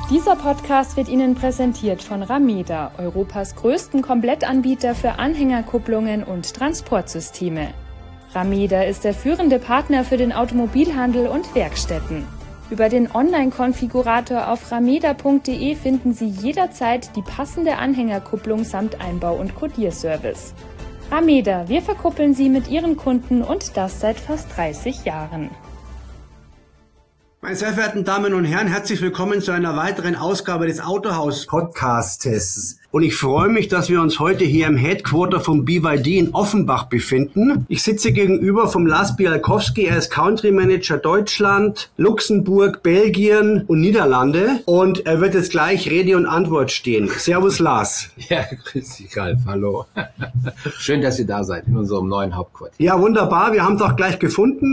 Dieser Podcast wird Ihnen präsentiert von Rameda, Europas größten Komplettanbieter für Anhängerkupplungen und Transportsysteme. Rameda ist der führende Partner für den Automobilhandel und Werkstätten. Über den Online-Konfigurator auf rameda.de finden Sie jederzeit die passende Anhängerkupplung samt Einbau- und Kodierservice. Rameda, wir verkuppeln Sie mit Ihren Kunden und das seit fast 30 Jahren. Meine sehr verehrten Damen und Herren, herzlich willkommen zu einer weiteren Ausgabe des Autohaus-Podcasts. Und ich freue mich, dass wir uns heute hier im Headquarter vom BYD in Offenbach befinden. Ich sitze gegenüber vom Lars Bialkowski, er ist Country Manager Deutschland, Luxemburg, Belgien und Niederlande. Und er wird jetzt gleich Rede und Antwort stehen. Servus Lars. Ja, grüß dich Ralf, hallo. Schön, dass ihr da seid in unserem neuen Hauptquartier. Ja, wunderbar, wir haben es auch gleich gefunden.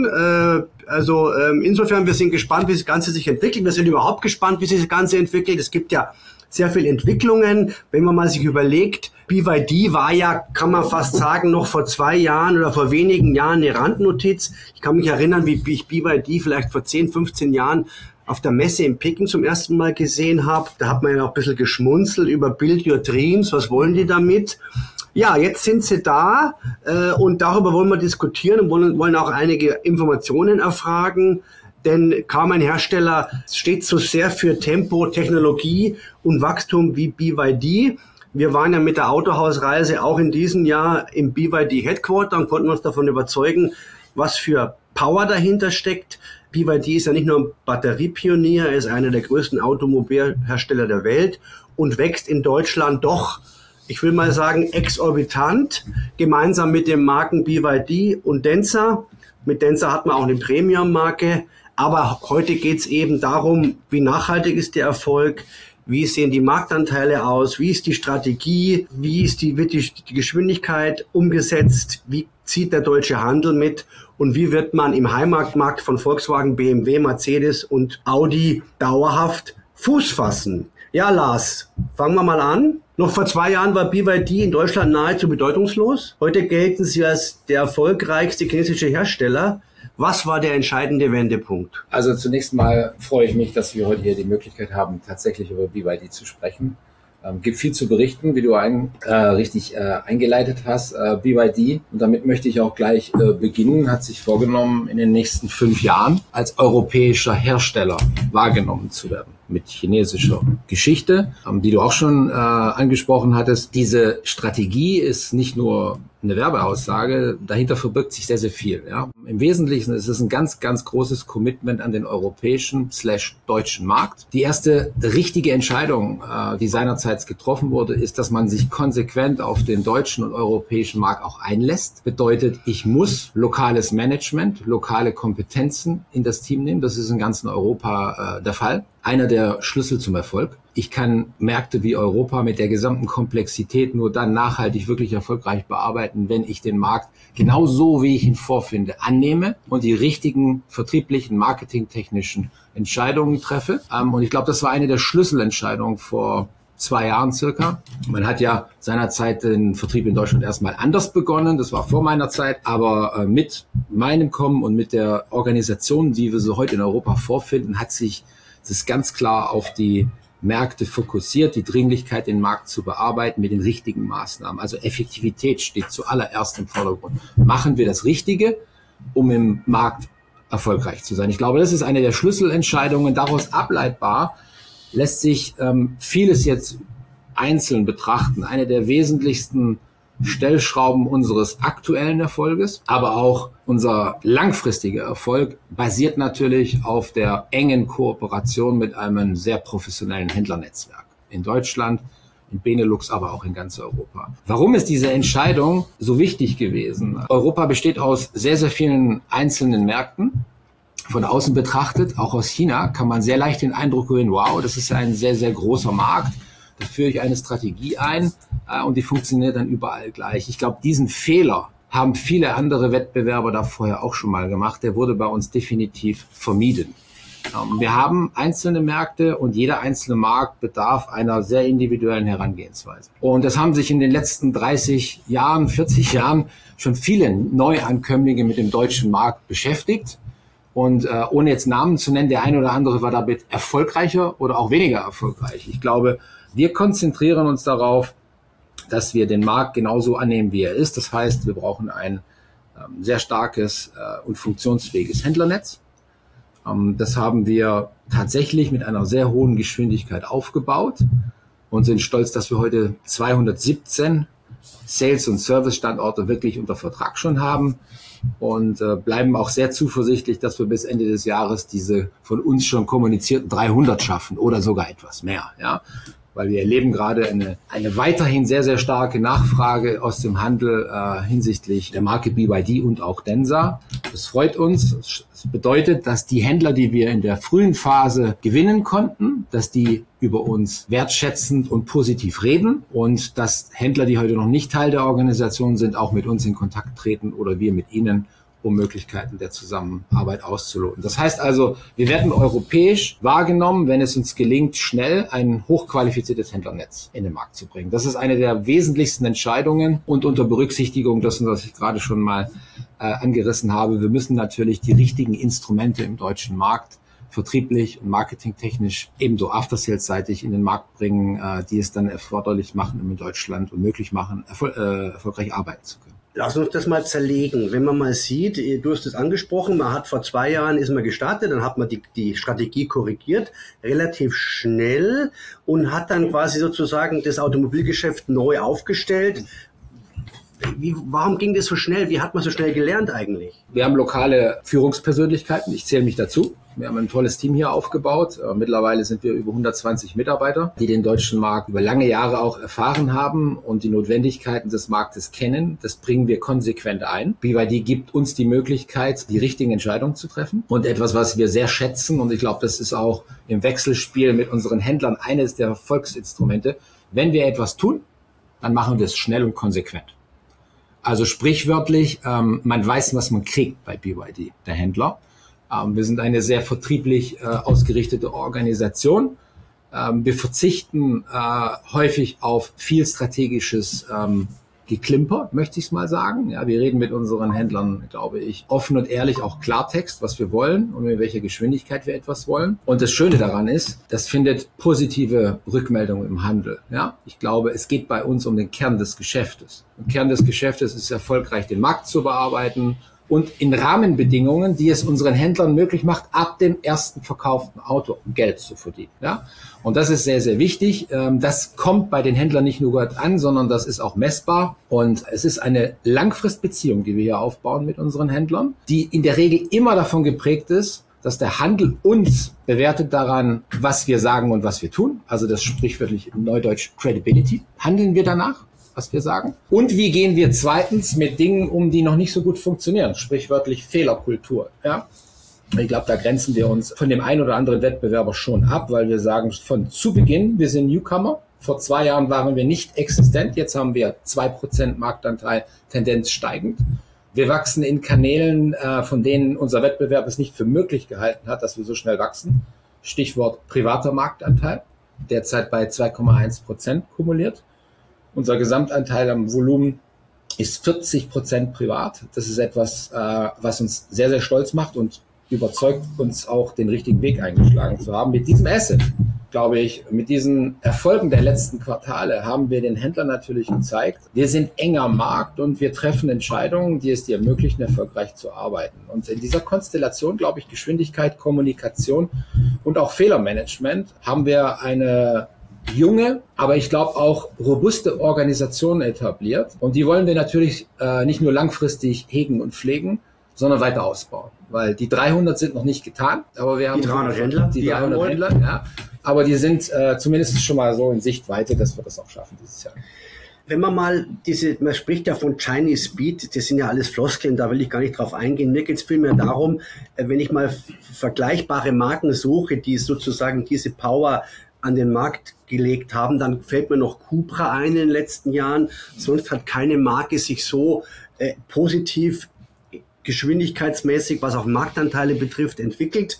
Insofern, wir sind gespannt, wie das Ganze sich entwickelt. Wir sind überhaupt gespannt, wie sich das Ganze entwickelt. Es gibt ja sehr viele Entwicklungen. Wenn man mal sich überlegt, BYD war ja, kann man fast sagen, noch vor 2 Jahren oder vor wenigen Jahren eine Randnotiz. Ich kann mich erinnern, wie ich BYD vielleicht vor 10, 15 Jahren auf der Messe in Peking zum ersten Mal gesehen habe. Da hat man ja noch ein bisschen geschmunzelt über Build Your Dreams. Was wollen die damit? Ja, jetzt sind sie da und darüber wollen wir diskutieren und wollen auch einige Informationen erfragen, denn kaum ein Hersteller steht so sehr für Tempo, Technologie und Wachstum wie BYD. Wir waren ja mit der Autohausreise auch in diesem Jahr im BYD Headquarter und konnten uns davon überzeugen, was für Power dahinter steckt. BYD ist ja nicht nur ein Batteriepionier, er ist einer der größten Automobilhersteller der Welt und wächst in Deutschland doch, ich will mal sagen, exorbitant, gemeinsam mit den Marken BYD und Denza. Mit Denza hat man auch eine Premium-Marke. Aber heute geht es eben darum, wie nachhaltig ist der Erfolg, wie sehen die Marktanteile aus, wie ist die Strategie, wird die Geschwindigkeit umgesetzt, wie zieht der deutsche Handel mit und wie wird man im Heimatmarkt von Volkswagen, BMW, Mercedes und Audi dauerhaft Fuß fassen. Ja, Lars, fangen wir mal an. Noch vor 2 Jahren war BYD in Deutschland nahezu bedeutungslos. Heute gelten sie als der erfolgreichste chinesische Hersteller. Was war der entscheidende Wendepunkt? Also zunächst mal freue ich mich, dass wir heute hier die Möglichkeit haben, tatsächlich über BYD zu sprechen. Gibt viel zu berichten, wie du richtig eingeleitet hast. BYD, und damit möchte ich auch gleich beginnen, hat sich vorgenommen, in den nächsten 5 Jahren als europäischer Hersteller wahrgenommen zu werden. Mit chinesischer Geschichte, die du auch schon angesprochen hattest. Diese Strategie ist nicht nur eine Werbeaussage, dahinter verbirgt sich sehr, sehr viel. Ja. Im Wesentlichen ist es ein ganz, ganz großes Commitment an den europäischen/deutschen Markt. Die erste richtige Entscheidung, die seinerzeit getroffen wurde, ist, dass man sich konsequent auf den deutschen und europäischen Markt auch einlässt. Bedeutet, ich muss lokales Management, lokale Kompetenzen in das Team nehmen. Das ist in ganzen Europa der Fall. Einer der Schlüssel zum Erfolg. Ich kann Märkte wie Europa mit der gesamten Komplexität nur dann nachhaltig wirklich erfolgreich bearbeiten, wenn ich den Markt genau so, wie ich ihn vorfinde, annehme und die richtigen vertrieblichen, marketingtechnischen Entscheidungen treffe. Und ich glaube, das war eine der Schlüsselentscheidungen vor 2 Jahren circa. Man hat ja seinerzeit den Vertrieb in Deutschland erstmal anders begonnen. Das war vor meiner Zeit. Aber mit meinem Kommen und mit der Organisation, die wir so heute in Europa vorfinden, hat sich das ganz klar auf die Märkte fokussiert, die Dringlichkeit, den Markt zu bearbeiten mit den richtigen Maßnahmen. Also Effektivität steht zuallererst im Vordergrund. Machen wir das Richtige, um im Markt erfolgreich zu sein? Ich glaube, das ist eine der Schlüsselentscheidungen. Daraus ableitbar lässt sich vieles jetzt einzeln betrachten. Eine der wesentlichsten Stellschrauben unseres aktuellen Erfolges, aber auch unser langfristiger Erfolg basiert natürlich auf der engen Kooperation mit einem sehr professionellen Händlernetzwerk in Deutschland, in Benelux, aber auch in ganz Europa. Warum ist diese Entscheidung so wichtig gewesen? Europa besteht aus sehr, sehr vielen einzelnen Märkten. Von außen betrachtet, auch aus China, kann man sehr leicht den Eindruck gewinnen, wow, das ist ja ein sehr, sehr großer Markt. Da führe ich eine Strategie ein und die funktioniert dann überall gleich. Ich glaube, diesen Fehler haben viele andere Wettbewerber da vorher auch schon mal gemacht. Der wurde bei uns definitiv vermieden. Wir haben einzelne Märkte und jeder einzelne Markt bedarf einer sehr individuellen Herangehensweise. Und das haben sich in den letzten 30 Jahren, 40 Jahren schon viele Neuankömmlinge mit dem deutschen Markt beschäftigt. Und ohne jetzt Namen zu nennen, der eine oder andere war damit erfolgreicher oder auch weniger erfolgreich. Ich glaube, wir konzentrieren uns darauf, dass wir den Markt genauso annehmen, wie er ist. Das heißt, wir brauchen ein sehr starkes und funktionsfähiges Händlernetz. Das haben wir tatsächlich mit einer sehr hohen Geschwindigkeit aufgebaut und sind stolz, dass wir heute 217 Sales- und Service-Standorte wirklich unter Vertrag schon haben und bleiben auch sehr zuversichtlich, dass wir bis Ende des Jahres diese von uns schon kommunizierten 300 schaffen oder sogar etwas mehr. Ja? Weil wir erleben gerade eine weiterhin sehr, sehr starke Nachfrage aus dem Handel hinsichtlich der Marke BYD und auch Denza. Das freut uns. Das bedeutet, dass die Händler, die wir in der frühen Phase gewinnen konnten, dass die über uns wertschätzend und positiv reden und dass Händler, die heute noch nicht Teil der Organisation sind, auch mit uns in Kontakt treten oder wir mit ihnen, um Möglichkeiten der Zusammenarbeit auszuloten. Das heißt also, wir werden europäisch wahrgenommen, wenn es uns gelingt, schnell ein hochqualifiziertes Händlernetz in den Markt zu bringen. Das ist eine der wesentlichsten Entscheidungen und unter Berücksichtigung dessen, was ich gerade schon mal angerissen habe. Wir müssen natürlich die richtigen Instrumente im deutschen Markt vertrieblich und marketingtechnisch ebenso after-sales-seitig in den Markt bringen, die es dann erforderlich machen, um in Deutschland und möglich machen, erfolgreich arbeiten zu können. Lass uns das mal zerlegen. Wenn man mal sieht, du hast es angesprochen, man hat vor 2 Jahren ist man gestartet, dann hat man die Strategie korrigiert, relativ schnell und hat dann quasi sozusagen das Automobilgeschäft neu aufgestellt. Warum ging das so schnell? Wie hat man so schnell gelernt eigentlich? Wir haben lokale Führungspersönlichkeiten, ich zähle mich dazu. Wir haben ein tolles Team hier aufgebaut. Mittlerweile sind wir über 120 Mitarbeiter, die den deutschen Markt über lange Jahre auch erfahren haben und die Notwendigkeiten des Marktes kennen. Das bringen wir konsequent ein. BYD gibt uns die Möglichkeit, die richtigen Entscheidungen zu treffen. Und etwas, was wir sehr schätzen, und ich glaube, das ist auch im Wechselspiel mit unseren Händlern eines der Erfolgsinstrumente. Wenn wir etwas tun, dann machen wir es schnell und konsequent. Also sprichwörtlich, man weiß, was man kriegt bei BYD, der Händler. Wir sind eine sehr vertrieblich ausgerichtete Organisation. Wir verzichten häufig auf viel strategisches Geklimper, möchte ich es mal sagen. Ja, wir reden mit unseren Händlern, glaube ich, offen und ehrlich, auch Klartext, was wir wollen und in welcher Geschwindigkeit wir etwas wollen. Und das Schöne daran ist, das findet positive Rückmeldungen im Handel. Ja, ich glaube, es geht bei uns um den Kern des Geschäftes. Und Kern des Geschäftes ist erfolgreich, den Markt zu bearbeiten und in Rahmenbedingungen, die es unseren Händlern möglich macht, ab dem ersten verkauften Auto Geld zu verdienen. Ja? Und das ist sehr, sehr wichtig. Das kommt bei den Händlern nicht nur gut an, sondern das ist auch messbar. Und es ist eine Langfristbeziehung, die wir hier aufbauen mit unseren Händlern, die in der Regel immer davon geprägt ist, dass der Handel uns bewertet daran, was wir sagen und was wir tun. Also das sprichwörtlich Neudeutsch Credibility. Handeln wir danach, was wir sagen? Und wie gehen wir zweitens mit Dingen um, die noch nicht so gut funktionieren? Sprichwörtlich Fehlerkultur. Ja? Ich glaube, da grenzen wir uns von dem einen oder anderen Wettbewerber schon ab, weil wir sagen von zu Beginn, wir sind Newcomer. Vor 2 Jahren waren wir nicht existent. Jetzt haben wir 2% Marktanteil, Tendenz steigend. Wir wachsen in Kanälen, von denen unser Wettbewerb es nicht für möglich gehalten hat, dass wir so schnell wachsen. Stichwort privater Marktanteil, derzeit bei 2,1% kumuliert. Unser Gesamtanteil am Volumen ist 40% privat. Das ist etwas, was uns sehr, sehr stolz macht und überzeugt uns auch, den richtigen Weg eingeschlagen zu haben. Mit diesem Asset, glaube ich, mit diesen Erfolgen der letzten Quartale haben wir den Händlern natürlich gezeigt, wir sind eng am Markt und wir treffen Entscheidungen, die es dir ermöglichen, erfolgreich zu arbeiten. Und in dieser Konstellation, glaube ich, Geschwindigkeit, Kommunikation und auch Fehlermanagement haben wir eine junge, aber ich glaube auch robuste Organisationen etabliert. Und die wollen wir natürlich nicht nur langfristig hegen und pflegen, sondern weiter ausbauen. Weil die 300 sind noch nicht getan, aber wir haben die 300 Händler, die 300 Händler, ja. Aber die sind zumindest schon mal so in Sichtweite, dass wir das auch schaffen dieses Jahr. Wenn man mal man spricht ja von Chinese Speed, das sind ja alles Floskeln, da will ich gar nicht drauf eingehen. Mir geht es vielmehr darum, wenn ich mal vergleichbare Marken suche, die sozusagen diese Power an den Markt gelegt haben, dann fällt mir noch Cupra ein in den letzten Jahren. Sonst hat keine Marke sich so positiv, geschwindigkeitsmäßig, was auch Marktanteile betrifft, entwickelt.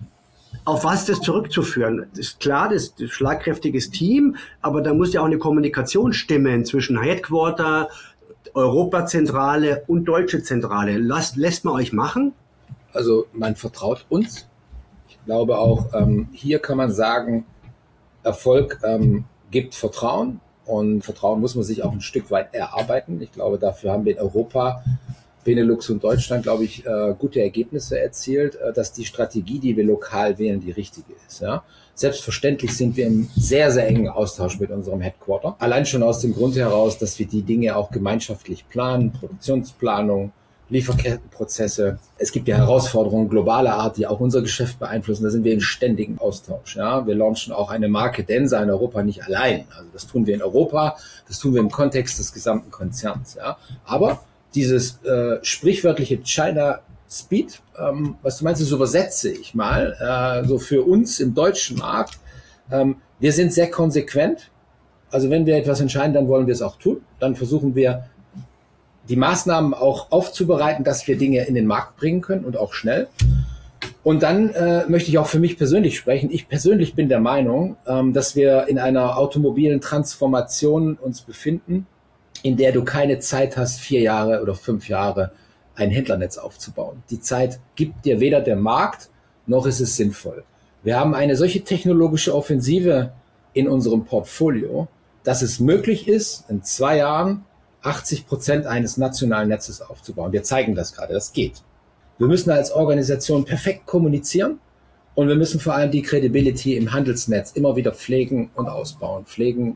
Auf was ist das zurückzuführen? Das ist klar, das ist ein schlagkräftiges Team, aber da muss ja auch eine Kommunikation stimmen zwischen Headquarter, Europazentrale und deutsche Zentrale. Lässt man euch machen? Also man vertraut uns. Ich glaube auch, hier kann man sagen, Erfolg gibt Vertrauen und Vertrauen muss man sich auch ein Stück weit erarbeiten. Ich glaube, dafür haben wir in Europa, Benelux und Deutschland, glaube ich, gute Ergebnisse erzielt, dass die Strategie, die wir lokal wählen, die richtige ist. Ja? Selbstverständlich sind wir im sehr, sehr engen Austausch mit unserem Headquarter. Allein schon aus dem Grund heraus, dass wir die Dinge auch gemeinschaftlich planen, Produktionsplanung, Lieferkettenprozesse. Es gibt ja Herausforderungen globaler Art, die auch unser Geschäft beeinflussen. Da sind wir in ständigem Austausch. Ja? Wir launchen auch eine Marke Densa in Europa nicht allein. Also das tun wir in Europa, das tun wir im Kontext des gesamten Konzerns. Ja? Aber dieses sprichwörtliche China Speed, was du meinst, das übersetze ich mal, so für uns im deutschen Markt. Wir sind sehr konsequent. Also wenn wir etwas entscheiden, dann wollen wir es auch tun. Dann versuchen wir, die Maßnahmen auch aufzubereiten, dass wir Dinge in den Markt bringen können und auch schnell. Und dann möchte ich auch für mich persönlich sprechen. Ich persönlich bin der Meinung, dass wir in einer automobilen Transformation uns befinden, in der du keine Zeit hast, 4 Jahre oder 5 Jahre ein Händlernetz aufzubauen. Die Zeit gibt dir weder der Markt, noch ist es sinnvoll. Wir haben eine solche technologische Offensive in unserem Portfolio, dass es möglich ist, in 2 Jahren 80% eines nationalen Netzes aufzubauen. Wir zeigen das gerade, das geht. Wir müssen als Organisation perfekt kommunizieren und wir müssen vor allem die Credibility im Handelsnetz immer wieder pflegen und ausbauen.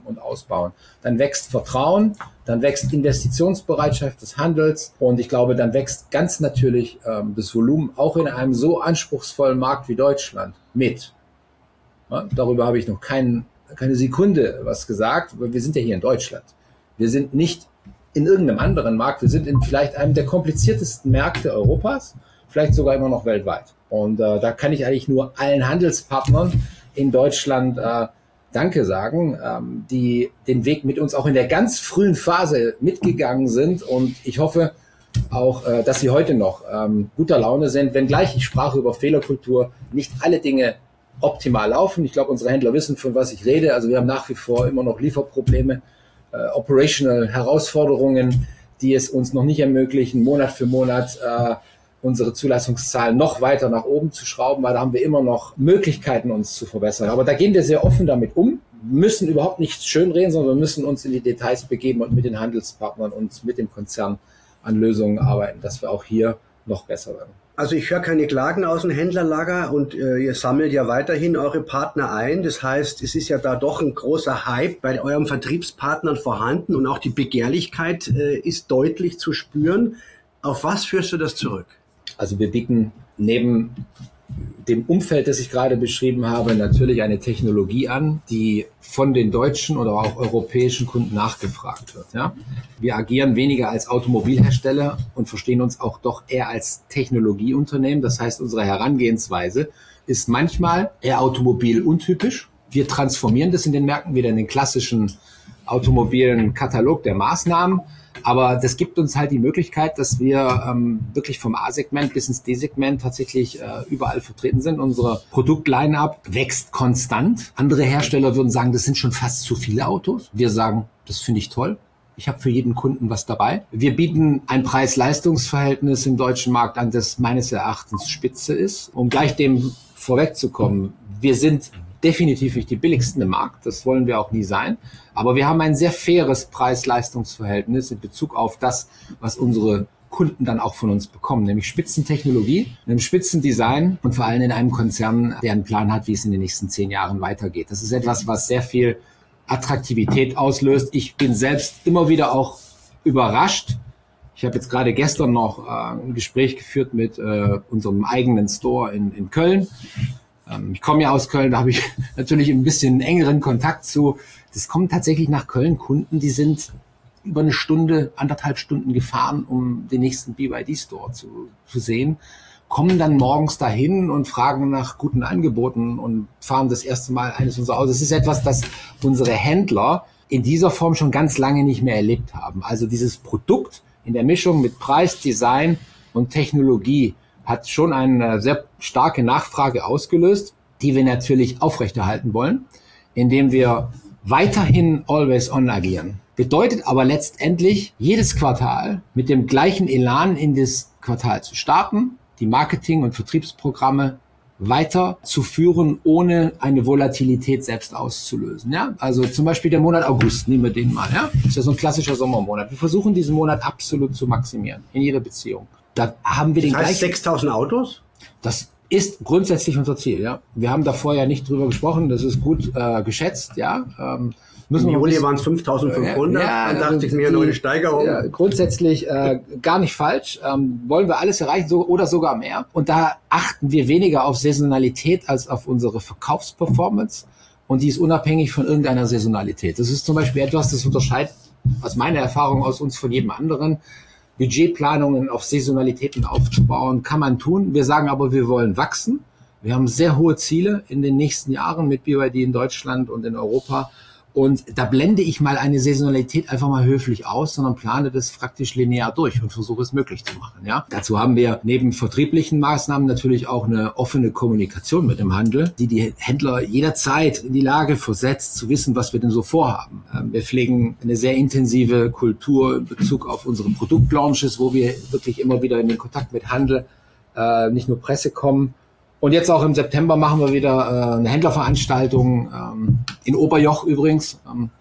Dann wächst Vertrauen, dann wächst Investitionsbereitschaft des Handels und ich glaube, dann wächst ganz natürlich das Volumen auch in einem so anspruchsvollen Markt wie Deutschland mit. Ja, darüber habe ich noch keine Sekunde was gesagt, weil wir sind ja hier in Deutschland. Wir sind nicht in irgendeinem anderen Markt, wir sind in vielleicht einem der kompliziertesten Märkte Europas, vielleicht sogar immer noch weltweit. Und da kann ich eigentlich nur allen Handelspartnern in Deutschland Danke sagen, die den Weg mit uns auch in der ganz frühen Phase mitgegangen sind. Und ich hoffe auch, dass sie heute noch guter Laune sind, wenngleich ich sprach über Fehlerkultur, nicht alle Dinge optimal laufen. Ich glaube, unsere Händler wissen, von was ich rede. Also wir haben nach wie vor immer noch Lieferprobleme, operational Herausforderungen, die es uns noch nicht ermöglichen, Monat für Monat unsere Zulassungszahlen noch weiter nach oben zu schrauben, weil da haben wir immer noch Möglichkeiten, uns zu verbessern. Aber da gehen wir sehr offen damit um, müssen überhaupt nichts schönreden, sondern wir müssen uns in die Details begeben und mit den Handelspartnern und mit dem Konzern an Lösungen arbeiten, dass wir auch hier noch besser werden. Also ich höre keine Klagen aus dem Händlerlager und ihr sammelt ja weiterhin eure Partner ein. Das heißt, es ist ja da doch ein großer Hype bei euren Vertriebspartnern vorhanden und auch die Begehrlichkeit ist deutlich zu spüren. Auf was führst du das zurück? Also wir bieten neben dem Umfeld, das ich gerade beschrieben habe, natürlich eine Technologie an, die von den deutschen oder auch europäischen Kunden nachgefragt wird. Ja? Wir agieren weniger als Automobilhersteller und verstehen uns auch doch eher als Technologieunternehmen. Das heißt, unsere Herangehensweise ist manchmal eher automobiluntypisch. Wir transformieren das in den Märkten wieder in den klassischen automobilen Katalog der Maßnahmen. Aber das gibt uns halt die Möglichkeit, dass wir wirklich vom A-Segment bis ins D-Segment tatsächlich überall vertreten sind. Unsere Produktline-up wächst konstant. Andere Hersteller würden sagen, das sind schon fast zu viele Autos. Wir sagen, das finde ich toll. Ich habe für jeden Kunden was dabei. Wir bieten ein Preis-Leistungs-Verhältnis im deutschen Markt an, das meines Erachtens spitze ist. Um gleich dem vorwegzukommen, wir sind definitiv nicht die billigsten im Markt, das wollen wir auch nie sein. Aber wir haben ein sehr faires Preis-Leistungs-Verhältnis in Bezug auf das, was unsere Kunden dann auch von uns bekommen, nämlich Spitzentechnologie, einem Spitzendesign und vor allem in einem Konzern, der einen Plan hat, wie es in den nächsten 10 Jahren weitergeht. Das ist etwas, was sehr viel Attraktivität auslöst. Ich bin selbst immer wieder auch überrascht. Ich habe jetzt gerade gestern noch ein Gespräch geführt mit unserem eigenen Store in Köln. Ich komme ja aus Köln, da habe ich natürlich ein bisschen engeren Kontakt zu. Das kommen tatsächlich nach Köln Kunden, die sind über 1 Stunde, 1,5 Stunden gefahren, um den nächsten BYD-Store zu sehen, kommen dann morgens dahin und fragen nach guten Angeboten und fahren das erste Mal eines unserer Autos. Das ist etwas, das unsere Händler in dieser Form schon ganz lange nicht mehr erlebt haben. Also dieses Produkt in der Mischung mit Preis, Design und Technologie hat schon eine sehr starke Nachfrage ausgelöst, die wir natürlich aufrechterhalten wollen, indem wir weiterhin always on agieren. Bedeutet aber letztendlich, jedes Quartal mit dem gleichen Elan in das Quartal zu starten, die Marketing- und Vertriebsprogramme weiter zu führen, ohne eine Volatilität selbst auszulösen. Ja? Also zum Beispiel der Monat August, nehmen wir den mal. Ja? Das ist ja so ein klassischer Sommermonat. Wir versuchen diesen Monat absolut zu maximieren in jeder Beziehung. Da haben wir das heißt 6.000 Autos? Das ist grundsätzlich unser Ziel. Ja? Wir haben davor ja nicht drüber gesprochen. Das ist gut geschätzt. Ja. Im Juli waren es 5.500, ja, dann dachte ich mir noch eine Steigerung. Ja, grundsätzlich gar nicht falsch. Wollen wir alles erreichen oder sogar mehr. Und da achten wir weniger auf Saisonalität als auf unsere Verkaufsperformance. Und die ist unabhängig von irgendeiner Saisonalität. Das ist zum Beispiel etwas, das unterscheidet aus meiner Erfahrung aus uns von jedem anderen. Budgetplanungen auf Saisonalitäten aufzubauen, kann man tun. Wir sagen aber, wir wollen wachsen. Wir haben sehr hohe Ziele in den nächsten Jahren mit BYD in Deutschland und in Europa. Und da blende ich mal eine Saisonalität einfach mal höflich aus, sondern plane das praktisch linear durch und versuche es möglich zu machen. Ja? Dazu haben wir neben vertrieblichen Maßnahmen natürlich auch eine offene Kommunikation mit dem Handel, die Händler jederzeit in die Lage versetzt, zu wissen, was wir denn so vorhaben. Wir pflegen eine sehr intensive Kultur in Bezug auf unsere Produktlaunches, wo wir wirklich immer wieder in den Kontakt mit Handel, nicht nur Presse kommen. Und jetzt auch im September machen wir wieder eine Händlerveranstaltung in Oberjoch übrigens.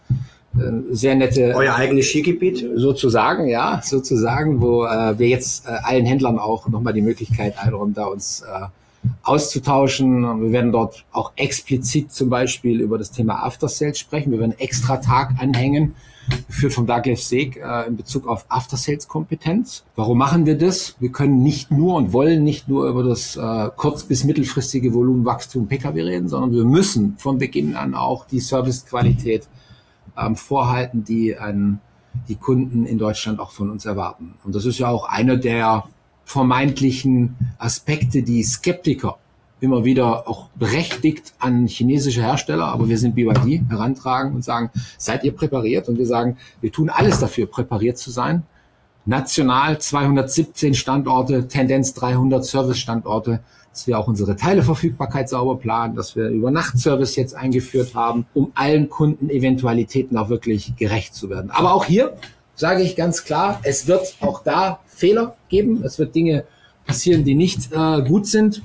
Sehr nette. Euer eigenes Skigebiet? Sozusagen, ja, sozusagen, wo wir jetzt allen Händlern auch nochmal die Möglichkeit einräumen, da uns auszutauschen. Wir werden dort auch explizit zum Beispiel über das Thema After Sales sprechen. Wir werden einen extra Tag anhängen, geführt von Douglas Seeg in Bezug auf After Sales Kompetenz. Warum machen wir das? Wir können nicht nur und wollen nicht nur über das kurz- bis mittelfristige Volumenwachstum Pkw reden, sondern wir müssen von Beginn an auch die Servicequalität vorhalten, die die Kunden in Deutschland auch von uns erwarten. Und das ist ja auch einer der vermeintlichen Aspekte, die Skeptiker immer wieder auch berechtigt an chinesische Hersteller, aber wir sind BYD, herantragen und sagen, seid ihr präpariert? Und wir sagen, wir tun alles dafür, präpariert zu sein. National 217 Standorte, Tendenz 300 Service-Standorte, dass wir auch unsere Teileverfügbarkeit sauber planen, dass wir Übernachtservice jetzt eingeführt haben, um allen Kunden Eventualitäten auch wirklich gerecht zu werden. Aber auch hier sage ich ganz klar, es wird auch da Fehler geben. Es wird Dinge passieren, die nicht gut sind.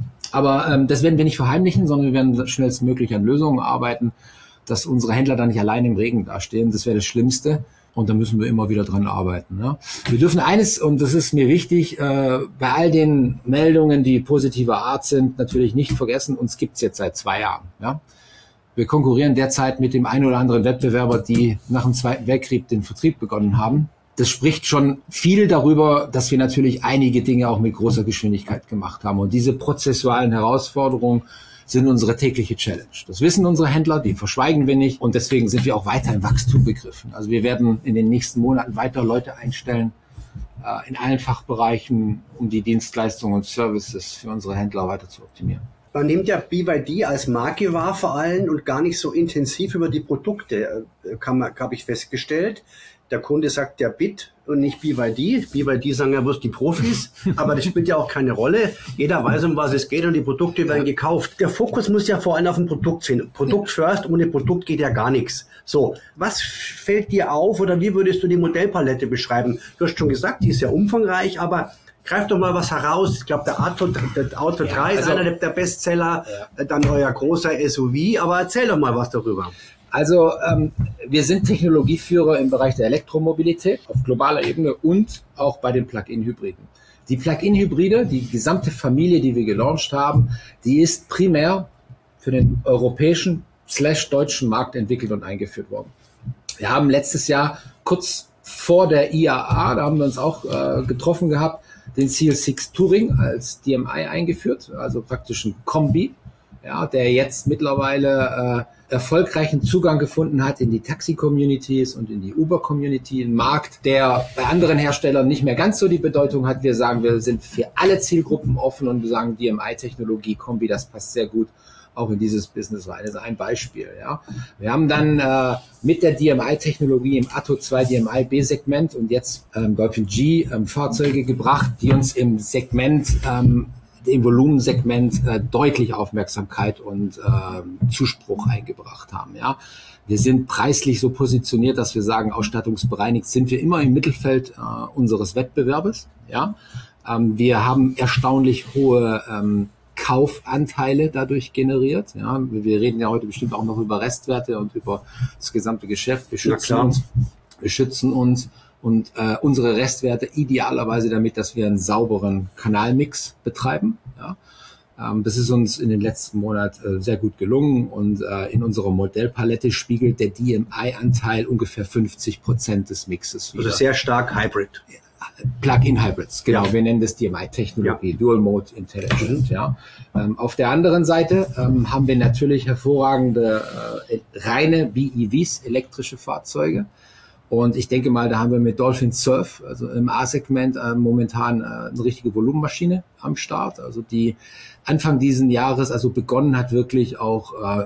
Aber das werden wir nicht verheimlichen, sondern wir werden schnellstmöglich an Lösungen arbeiten, dass unsere Händler dann nicht allein im Regen dastehen. Das wäre das Schlimmste. Und da müssen wir immer wieder dran arbeiten. Ja. Wir dürfen eines, und das ist mir wichtig, bei all den Meldungen, die positiver Art sind, natürlich nicht vergessen, uns gibt's jetzt seit 2 Jahren. Ja. Wir konkurrieren derzeit mit dem einen oder anderen Wettbewerber, die nach dem Zweiten Weltkrieg den Vertrieb begonnen haben. Das spricht schon viel darüber, dass wir natürlich einige Dinge auch mit großer Geschwindigkeit gemacht haben. Und diese prozessualen Herausforderungen sind unsere tägliche Challenge. Das wissen unsere Händler, die verschweigen wir nicht. Und deswegen sind wir auch weiter im Wachstum begriffen. Also wir werden in den nächsten Monaten weiter Leute einstellen in allen Fachbereichen, um die Dienstleistungen und Services für unsere Händler weiter zu optimieren. Man nimmt ja BYD als Marke wahr vor allem und gar nicht so intensiv über die Produkte, habe ich festgestellt. Der Kunde sagt ja BIT und nicht BYD. BYD sagen ja bloß die Profis, aber das spielt ja auch keine Rolle. Jeder weiß, um was es geht und die Produkte werden gekauft. Der Fokus muss ja vor allem auf dem Produkt sein. Produkt first, ohne Produkt geht ja gar nichts. So, was fällt dir auf oder wie würdest du die Modellpalette beschreiben? Du hast schon gesagt, die ist ja umfangreich, aber greif doch mal was heraus. Ich glaube, der Auto 3 ist einer der Bestseller, dann euer großer SUV, aber erzähl doch mal was darüber. Also wir sind Technologieführer im Bereich der Elektromobilität auf globaler Ebene und auch bei den Plug-in-Hybriden. Die Plug-in-Hybride, die gesamte Familie, die wir gelauncht haben, die ist primär für den europäischen/deutschen Markt entwickelt und eingeführt worden. Wir haben letztes Jahr kurz vor der IAA, da haben wir uns auch getroffen gehabt, den CL6 Touring als DMI eingeführt, also praktisch ein Kombi, ja, der jetzt mittlerweile erfolgreichen Zugang gefunden hat in die Taxi-Communities und in die Uber-Community, ein Markt, der bei anderen Herstellern nicht mehr ganz so die Bedeutung hat. Wir sagen, wir sind für alle Zielgruppen offen und wir sagen, DMI-Technologie, Kombi, das passt sehr gut auch in dieses Business rein. Das ist ein Beispiel. Ja. Wir haben dann mit der DMI-Technologie im Atto 2 DMI B-Segment und jetzt Golf G Fahrzeuge gebracht, die uns im Segment im Volumensegment deutlich Aufmerksamkeit und Zuspruch eingebracht haben. Ja, wir sind preislich so positioniert, dass wir sagen, ausstattungsbereinigt sind wir immer im Mittelfeld unseres Wettbewerbes. Ja, Wir haben erstaunlich hohe Kaufanteile dadurch generiert. Ja, wir reden ja heute bestimmt auch noch über Restwerte und über das gesamte Geschäft. Wir schützen uns und unsere Restwerte idealerweise damit, dass wir einen sauberen Kanalmix betreiben. Ja. Das ist uns in den letzten Monaten sehr gut gelungen und in unserer Modellpalette spiegelt der DMI-Anteil ungefähr 50% des Mixes wider. Also sehr stark Hybrid. Plug-in-Hybrids, genau. Ja. Wir nennen das DMI-Technologie, Dual-Mode Intelligent. Ja. Auf der anderen Seite haben wir natürlich hervorragende reine BEVs, elektrische Fahrzeuge. Und ich denke mal, da haben wir mit Dolphin Surf, also im A-Segment, momentan eine richtige Volumenmaschine am Start. Also die Anfang diesen Jahres also begonnen hat, wirklich auch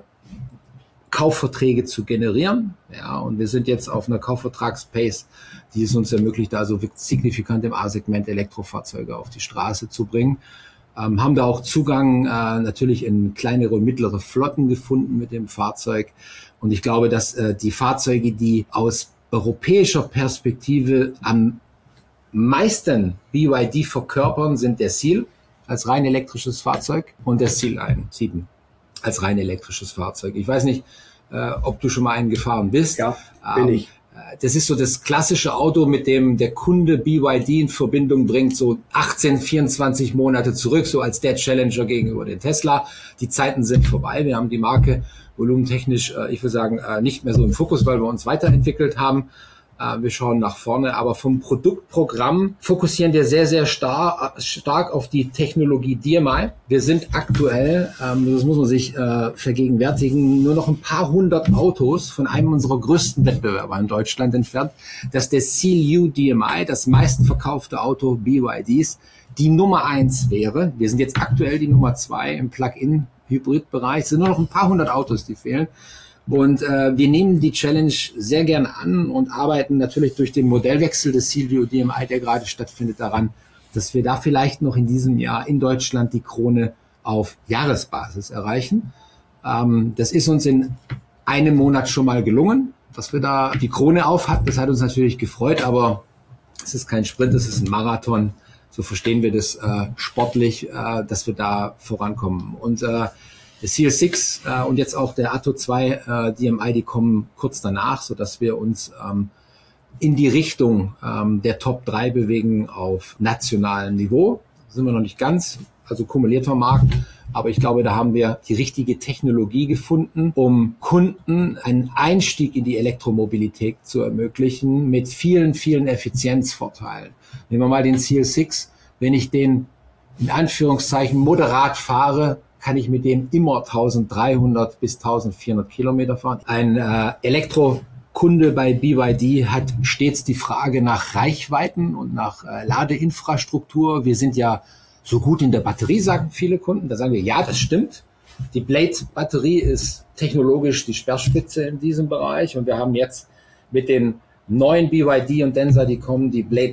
Kaufverträge zu generieren. Ja, und wir sind jetzt auf einer Kaufvertragspace, die es uns ermöglicht, also signifikant im A-Segment Elektrofahrzeuge auf die Straße zu bringen. Haben da auch Zugang natürlich in kleinere und mittlere Flotten gefunden mit dem Fahrzeug. Und ich glaube, dass die Fahrzeuge, die aus europäischer Perspektive am meisten BYD verkörpern, sind der Seal als rein elektrisches Fahrzeug und der Seal 7 als rein elektrisches Fahrzeug. Ich weiß nicht, ob du schon mal einen gefahren bist. Ja, bin ich. Das ist so das klassische Auto, mit dem der Kunde BYD in Verbindung bringt, so 18, 24 Monate zurück, so als der Challenger gegenüber den Tesla. Die Zeiten sind vorbei. Wir haben die Marke volumentechnisch, ich würde sagen, nicht mehr so im Fokus, weil wir uns weiterentwickelt haben. Wir schauen nach vorne, aber vom Produktprogramm fokussieren wir sehr, sehr stark auf die Technologie DMI. Wir sind aktuell, das muss man sich vergegenwärtigen, nur noch ein paar hundert Autos von einem unserer größten Wettbewerber in Deutschland entfernt, dass der Seal U DMI, das meistverkaufte Auto BYDs, die Nummer 1 wäre. Wir sind jetzt aktuell die Nummer 2 im Plug-in-Hybrid-Bereich. Es sind nur noch ein paar hundert Autos, die fehlen. Und wir nehmen die Challenge sehr gern an und arbeiten natürlich durch den Modellwechsel des Seal U DMI, der gerade stattfindet, daran, dass wir da vielleicht noch in diesem Jahr in Deutschland die Krone auf Jahresbasis erreichen. Das ist uns in einem Monat schon mal gelungen, dass wir da die Krone auf hatten. Das hat uns natürlich gefreut, aber es ist kein Sprint, es ist ein Marathon. So verstehen wir das sportlich, dass wir da vorankommen. Und der Seal 6 und jetzt auch der Atto 2 DMI, die kommen kurz danach, so dass wir uns in die Richtung der Top 3 bewegen auf nationalem Niveau. Da sind wir noch nicht ganz, also kumulierter Markt, aber ich glaube, da haben wir die richtige Technologie gefunden, um Kunden einen Einstieg in die Elektromobilität zu ermöglichen mit vielen, vielen Effizienzvorteilen. Nehmen wir mal den Seal 6, wenn ich den in Anführungszeichen moderat fahre, kann ich mit dem immer 1300 bis 1400 Kilometer fahren. Ein Elektrokunde bei BYD hat stets die Frage nach Reichweiten und nach Ladeinfrastruktur. Wir sind ja so gut in der Batterie, sagen viele Kunden. Da sagen wir, ja, das stimmt. Die Blade-Batterie ist technologisch die Speerspitze in diesem Bereich. Und wir haben jetzt mit den neuen BYD und Denza, die kommen, die Blade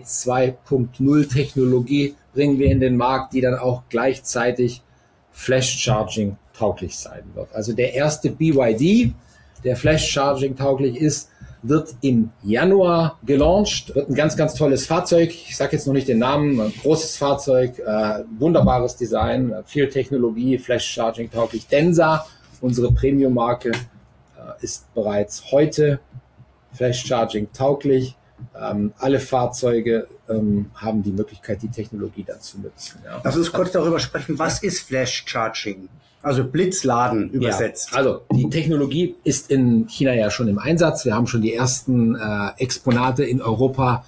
2.0 Technologie bringen wir in den Markt, die dann auch gleichzeitig Flash-Charging tauglich sein wird. Also der erste BYD, der Flash-Charging tauglich ist, wird im Januar gelauncht. Wird ein ganz, ganz tolles Fahrzeug. Ich sage jetzt noch nicht den Namen. Ein großes Fahrzeug, wunderbares Design, viel Technologie, Flash-Charging tauglich. Denza, unsere Premium-Marke, ist bereits heute Flash-Charging tauglich. Alle Fahrzeuge haben die Möglichkeit, die Technologie dann zu nutzen. Ja. Lass uns kurz darüber sprechen, was ist Flash Charging? Also Blitzladen übersetzt. Ja, also die Technologie ist in China ja schon im Einsatz. Wir haben schon die ersten Exponate in Europa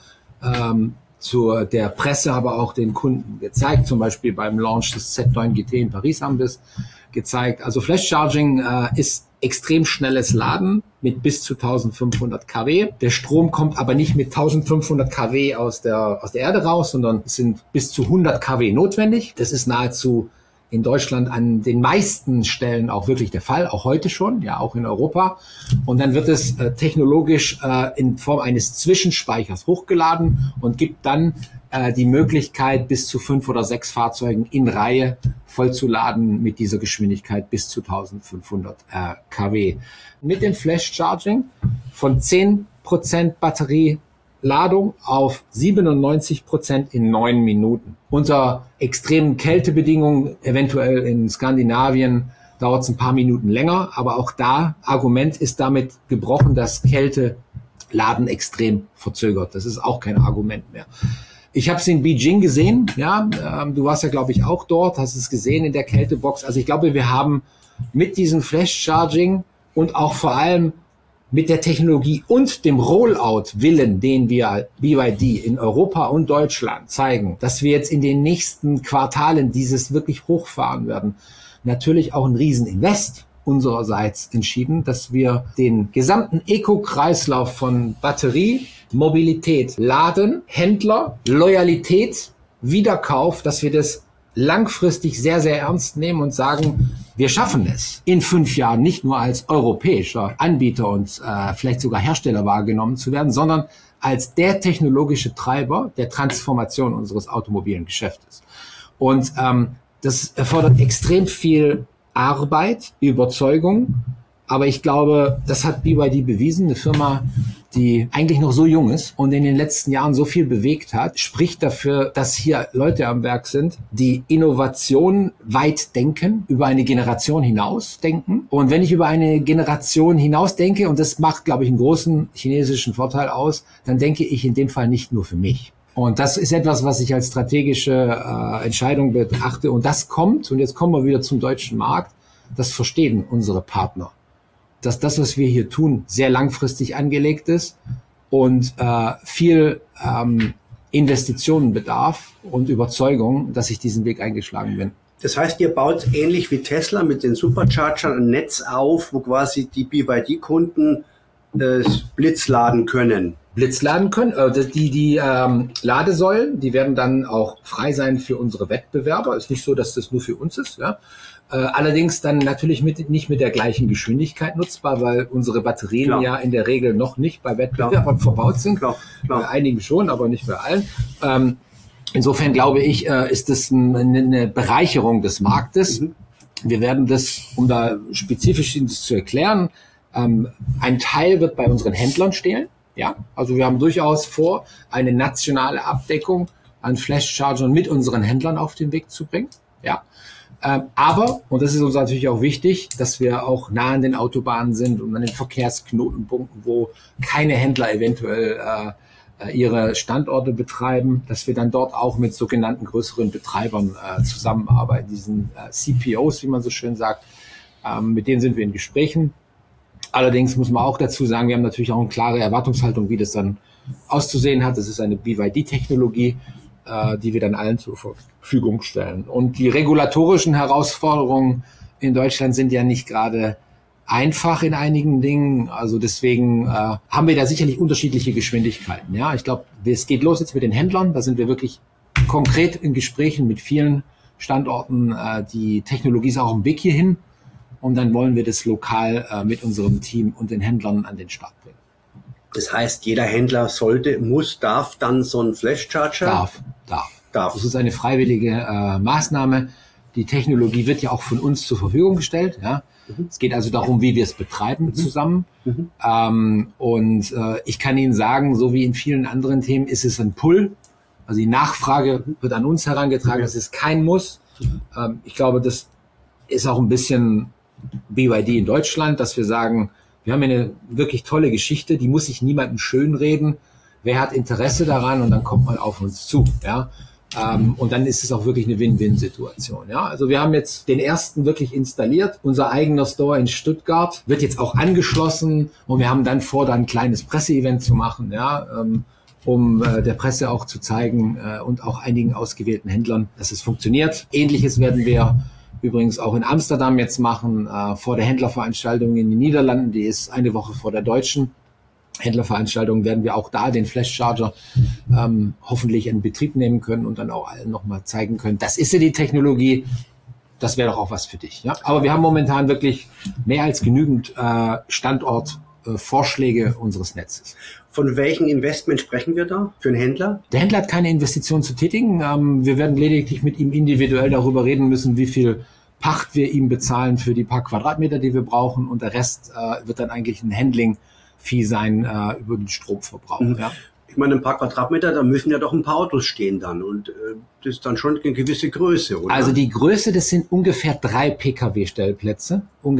zu der Presse, aber auch den Kunden gezeigt. Zum Beispiel beim Launch des Z9 GT in Paris haben wir es gezeigt. Also Flash Charging ist extrem schnelles Laden mit bis zu 1500 kW. Der Strom kommt aber nicht mit 1500 kW aus der Erde raus, sondern es sind bis zu 100 kW notwendig. Das ist nahezu in Deutschland an den meisten Stellen auch wirklich der Fall, auch heute schon, ja, auch in Europa. Und dann wird es technologisch in Form eines Zwischenspeichers hochgeladen und gibt dann die Möglichkeit, bis zu 5 oder 6 Fahrzeugen in Reihe vollzuladen mit dieser Geschwindigkeit bis zu 1500 kW. Mit dem Flash Charging von 10% Batterie Ladung auf 97% in 9 Minuten. Unter extremen Kältebedingungen, eventuell in Skandinavien, dauert es ein paar Minuten länger. Aber auch da, Argument ist damit gebrochen, dass Kälteladen extrem verzögert. Das ist auch kein Argument mehr. Ich habe es in Beijing gesehen. Ja, du warst ja, glaube ich, auch dort, hast es gesehen in der Kältebox. Also ich glaube, wir haben mit diesem Flash Charging und auch vor allem mit der Technologie und dem Rollout-Willen, den wir BYD in Europa und Deutschland zeigen, dass wir jetzt in den nächsten Quartalen dieses wirklich hochfahren werden, natürlich auch ein Rieseninvest unsererseits entschieden, dass wir den gesamten Öko-Kreislauf von Batterie, Mobilität, Laden, Händler, Loyalität, Wiederkauf, dass wir das langfristig sehr, sehr ernst nehmen und sagen, wir schaffen es, in 5 Jahren nicht nur als europäischer Anbieter und vielleicht sogar Hersteller wahrgenommen zu werden, sondern als der technologische Treiber der Transformation unseres automobilen Geschäftes. Und das erfordert extrem viel Arbeit, Überzeugung, aber ich glaube, das hat BYD bewiesen, eine Firma, die eigentlich noch so jung ist und in den letzten Jahren so viel bewegt hat, spricht dafür, dass hier Leute am Werk sind, die Innovation weit denken, über eine Generation hinaus denken. Und wenn ich über eine Generation hinaus denke, und das macht, glaube ich, einen großen chinesischen Vorteil aus, dann denke ich in dem Fall nicht nur für mich. Und das ist etwas, was ich als strategische Entscheidung betrachte. Und das kommt, und jetzt kommen wir wieder zum deutschen Markt, das verstehen unsere Partner. Dass das, was wir hier tun, sehr langfristig angelegt ist und viel Investitionen bedarf und Überzeugung, dass ich diesen Weg eingeschlagen bin. Das heißt, ihr baut ähnlich wie Tesla mit den Superchargern ein Netz auf, wo quasi die BYD-Kunden blitzladen können. Die Ladesäulen, die werden dann auch frei sein für unsere Wettbewerber. Ist nicht so, dass das nur für uns ist, ja. Allerdings dann natürlich nicht mit der gleichen Geschwindigkeit nutzbar, weil unsere Batterien ja in der Regel noch nicht bei Wettbewerbern verbaut sind. Bei einigen schon, aber nicht bei allen. Insofern glaube ich, ist das eine Bereicherung des Marktes. Wir werden das, um da spezifisch zu erklären, ein Teil wird bei unseren Händlern stehen. Ja, also wir haben durchaus vor, eine nationale Abdeckung an Flash-Chargern mit unseren Händlern auf den Weg zu bringen. Ja. Aber, und das ist uns natürlich auch wichtig, dass wir auch nah an den Autobahnen sind und an den Verkehrsknotenpunkten, wo keine Händler eventuell ihre Standorte betreiben, dass wir dann dort auch mit sogenannten größeren Betreibern zusammenarbeiten, diesen CPOs, wie man so schön sagt. Mit denen sind wir in Gesprächen. Allerdings muss man auch dazu sagen, wir haben natürlich auch eine klare Erwartungshaltung, wie das dann auszusehen hat. Das ist eine BYD-Technologie, die wir dann allen zur Verfügung stellen. Und die regulatorischen Herausforderungen in Deutschland sind ja nicht gerade einfach in einigen Dingen. Also deswegen haben wir da sicherlich unterschiedliche Geschwindigkeiten. Ja, ich glaube, es geht los jetzt mit den Händlern. Da sind wir wirklich konkret in Gesprächen mit vielen Standorten. Die Technologie ist auch im Weg hierhin. Und dann wollen wir das lokal mit unserem Team und den Händlern an den Start bringen. Das heißt, jeder Händler darf dann so einen Flash-Charger? Darf. Das ist eine freiwillige Maßnahme. Die Technologie wird ja auch von uns zur Verfügung gestellt. Ja. Es geht also darum, wie wir es betreiben zusammen. Und ich kann Ihnen sagen, so wie in vielen anderen Themen ist es ein Pull. Also die Nachfrage wird an uns herangetragen. Das ist kein Muss. Ich glaube, das ist auch ein bisschen BYD in Deutschland, dass wir sagen, wir haben eine wirklich tolle Geschichte, die muss sich niemandem schönreden. Wer hat Interesse daran? Und dann kommt man auf uns zu. Ja? Und dann ist es auch wirklich eine Win-Win-Situation. Ja? Also wir haben jetzt den ersten wirklich installiert. Unser eigener Store in Stuttgart wird jetzt auch angeschlossen. Und wir haben dann vor, da ein kleines Presseevent zu machen, ja? Um der Presse auch zu zeigen und auch einigen ausgewählten Händlern, dass es funktioniert. Ähnliches werden wir übrigens auch in Amsterdam jetzt machen, vor der Händlerveranstaltung in den Niederlanden. Die ist eine Woche vor der deutschen Händlerveranstaltung. Werden wir auch da den Flash Charger hoffentlich in Betrieb nehmen können und dann auch allen nochmal zeigen können. Das ist ja die Technologie. Das wäre doch auch was für dich. Ja? Aber wir haben momentan wirklich mehr als genügend Standortvorschläge unseres Netzes. Von welchem Investment sprechen wir da für einen Händler? Der Händler hat keine Investition zu tätigen. Wir werden lediglich mit ihm individuell darüber reden müssen, wie viel Pacht wir ihm bezahlen für die paar Quadratmeter, die wir brauchen. Und der Rest wird dann eigentlich ein Handling-Fee sein über den Stromverbrauch. Ja. Ich meine, ein paar Quadratmeter, da müssen ja doch ein paar Autos stehen dann. Und das ist dann schon eine gewisse Größe, oder? Also die Größe, das sind ungefähr 3 Pkw-Stellplätze.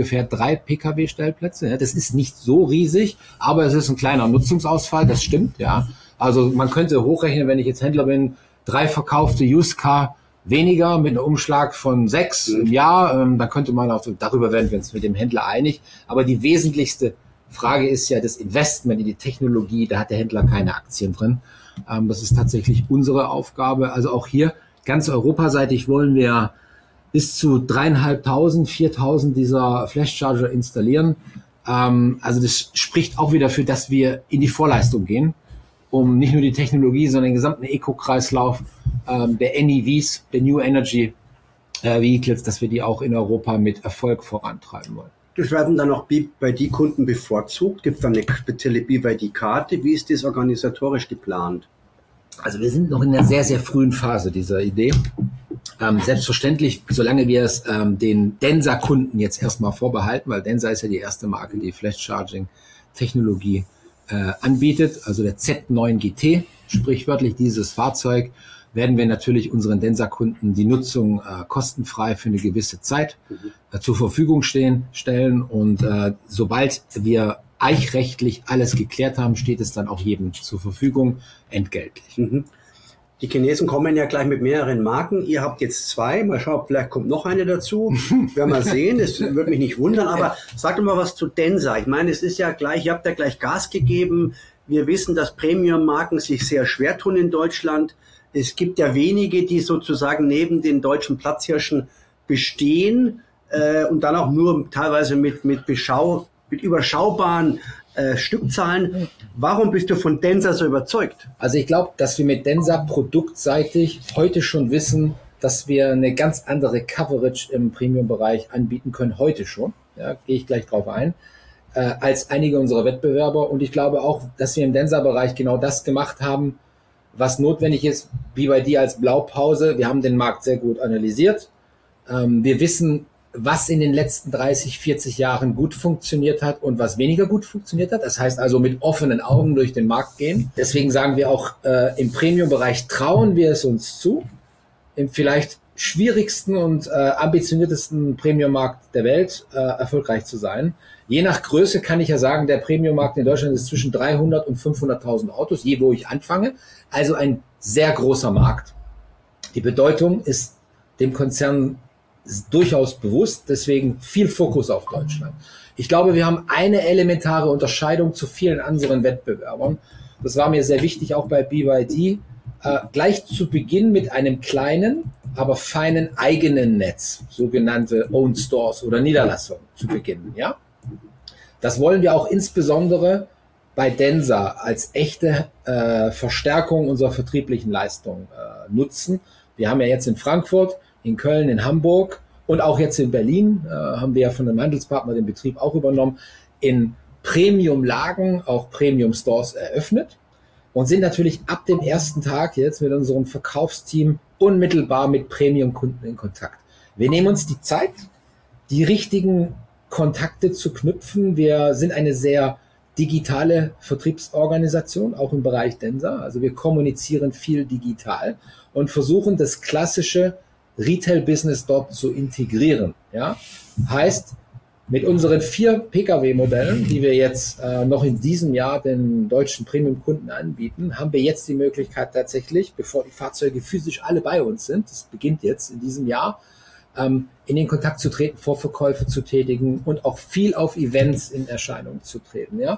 Ja, das ist nicht so riesig, aber es ist ein kleiner Nutzungsausfall, das stimmt, ja. Also man könnte hochrechnen, wenn ich jetzt Händler bin, 3 verkaufte Used Car weniger mit einem Umschlag von 6 im Jahr. Dann könnte man auch, darüber werden wir uns mit dem Händler einig. Aber die wesentlichste Frage ist ja das Investment in die Technologie. Da hat der Händler keine Aktien drin. Das ist tatsächlich unsere Aufgabe. Also auch hier ganz europaseitig wollen wir bis zu 3.500, 4.000 dieser Flash Charger installieren. Also das spricht auch wieder dafür, dass wir in die Vorleistung gehen, um nicht nur die Technologie, sondern den gesamten Ökokreislauf der NEVs, der New Energy Vehicles, dass wir die auch in Europa mit Erfolg vorantreiben wollen. Das werden dann auch BYD-Kunden bevorzugt? Gibt es dann eine spezielle BYD-Karte? Wie ist das organisatorisch geplant? Also wir sind noch in einer sehr, sehr frühen Phase dieser Idee. Selbstverständlich, solange wir es den Denza-Kunden jetzt erstmal vorbehalten, weil Denza ist ja die erste Marke, die Flash-Charging-Technologie anbietet, also der Z9 GT, sprichwörtlich dieses Fahrzeug, werden wir natürlich unseren Denza-Kunden die Nutzung kostenfrei für eine gewisse Zeit zur Verfügung stellen. Und sobald wir eichrechtlich alles geklärt haben, steht es dann auch jedem zur Verfügung, entgeltlich. Die Chinesen kommen ja gleich mit mehreren Marken. Ihr habt jetzt 2. Mal schauen, vielleicht kommt noch eine dazu. Werden wir mal sehen. Das würde mich nicht wundern. Aber sag doch mal was zu Denza. Ich meine, es ist ja gleich, ihr habt ja gleich Gas gegeben. Wir wissen, dass Premium-Marken sich sehr schwer tun in Deutschland. Es gibt ja wenige, die sozusagen neben den deutschen Platzhirschen bestehen und dann auch nur teilweise mit überschaubaren Stückzahlen. Warum bist du von Denza so überzeugt? Also ich glaube, dass wir mit Denza produktseitig heute schon wissen, dass wir eine ganz andere Coverage im Premium-Bereich anbieten können, heute schon, ja, gehe ich gleich drauf ein, als einige unserer Wettbewerber. Und ich glaube auch, dass wir im Denza-Bereich genau das gemacht haben, was notwendig ist. BYD als Blaupause. Wir haben den Markt sehr gut analysiert. Wir wissen, was in den letzten 30, 40 Jahren gut funktioniert hat und was weniger gut funktioniert hat. Das heißt also mit offenen Augen durch den Markt gehen. Deswegen sagen wir auch, im Premium-Bereich trauen wir es uns zu, im vielleicht schwierigsten und ambitioniertesten Premium-Markt der Welt erfolgreich zu sein. Je nach Größe kann ich ja sagen, der Premium-Markt in Deutschland ist zwischen 300 und 500.000 Autos, je wo ich anfange. Also ein sehr großer Markt. Die Bedeutung ist dem Konzern durchaus bewusst, deswegen viel Fokus auf Deutschland. Ich glaube, wir haben eine elementare Unterscheidung zu vielen anderen Wettbewerbern. Das war mir sehr wichtig, auch bei BYD, gleich zu Beginn mit einem kleinen, aber feinen eigenen Netz, sogenannte Owned Stores oder Niederlassungen zu beginnen, ja? Das wollen wir auch insbesondere bei Denza als echte Verstärkung unserer vertrieblichen Leistung nutzen. Wir haben ja jetzt in Frankfurt, in Köln, in Hamburg und auch jetzt in Berlin, haben wir ja von einem Handelspartner den Betrieb auch übernommen, in Premium-Lagen auch Premium-Stores eröffnet und sind natürlich ab dem ersten Tag jetzt mit unserem Verkaufsteam unmittelbar mit Premium-Kunden in Kontakt. Wir nehmen uns die Zeit, die richtigen Kontakte zu knüpfen. Wir sind eine sehr digitale Vertriebsorganisation, auch im Bereich Denza. Also wir kommunizieren viel digital und versuchen das klassische Retail-Business dort zu integrieren. Ja? Heißt, mit unseren 4 Pkw-Modellen, die wir jetzt noch in diesem Jahr den deutschen Premium-Kunden anbieten, haben wir jetzt die Möglichkeit tatsächlich, bevor die Fahrzeuge physisch alle bei uns sind, das beginnt jetzt in diesem Jahr, in den Kontakt zu treten, Vorverkäufe zu tätigen und auch viel auf Events in Erscheinung zu treten. Ja?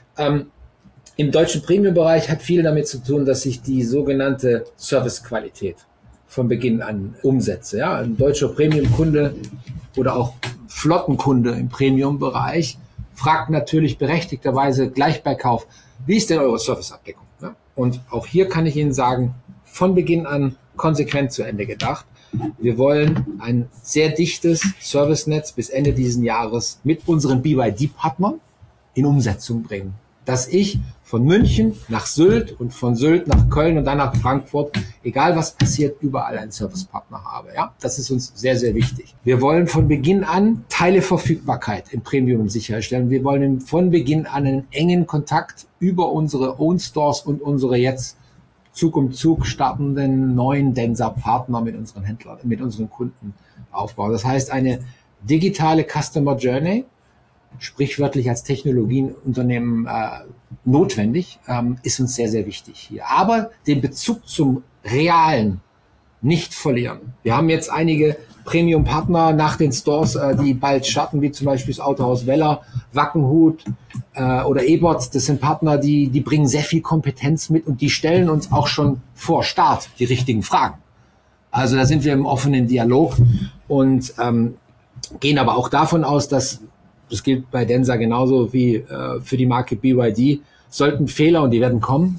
Im deutschen Premium-Bereich hat viel damit zu tun, dass ich die sogenannte Servicequalität von Beginn an umsetze. Ja? Ein deutscher Premium-Kunde oder auch Flottenkunde im Premium-Bereich fragt natürlich berechtigterweise gleich bei Kauf, wie ist denn eure Serviceabdeckung? Ja? Und auch hier kann ich Ihnen sagen, von Beginn an konsequent zu Ende gedacht. Wir wollen ein sehr dichtes Servicenetz bis Ende dieses Jahres mit unseren BYD-Partnern in Umsetzung bringen. dass ich von München nach Sylt und von Sylt nach Köln und dann nach Frankfurt, egal was passiert, überall einen Servicepartner habe. Ja, das ist uns sehr, sehr wichtig. Wir wollen von Beginn an Teileverfügbarkeit im Premium sicherstellen. Wir wollen von Beginn an einen engen Kontakt über unsere Own Stores und unsere jetzt Zug um Zug startenden neuen Densa-Partner mit unseren Händlern, mit unseren Kunden aufbauen. Das heißt, eine digitale Customer Journey, sprichwörtlich als Technologienunternehmen notwendig, ist uns sehr, sehr wichtig hier. Aber den Bezug zum Realen nicht verlieren. Wir haben jetzt einige Premium-Partner nach den Stores, die bald starten, wie zum Beispiel das Autohaus Weller, Wackenhut oder Ebert. Das sind Partner, die bringen sehr viel Kompetenz mit und die stellen uns auch schon vor Start die richtigen Fragen. Also da sind wir im offenen Dialog und gehen aber auch davon aus, dass das gilt bei Densa genauso wie für die Marke BYD. Sollten Fehler, und die werden kommen,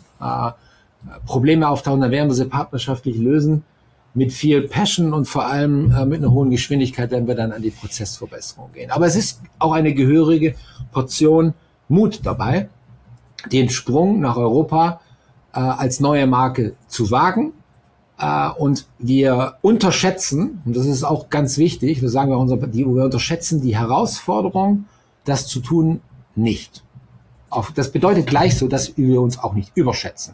Probleme auftauchen, dann werden wir sie partnerschaftlich lösen. Mit viel Passion und vor allem mit einer hohen Geschwindigkeit werden wir dann an die Prozessverbesserung gehen. Aber es ist auch eine gehörige Portion Mut dabei, den Sprung nach Europa als neue Marke zu wagen. Und wir unterschätzen, und das ist auch ganz wichtig, das sagen wir wir unterschätzen die Herausforderung, das zu tun, nicht. Das bedeutet gleich so, dass wir uns auch nicht überschätzen.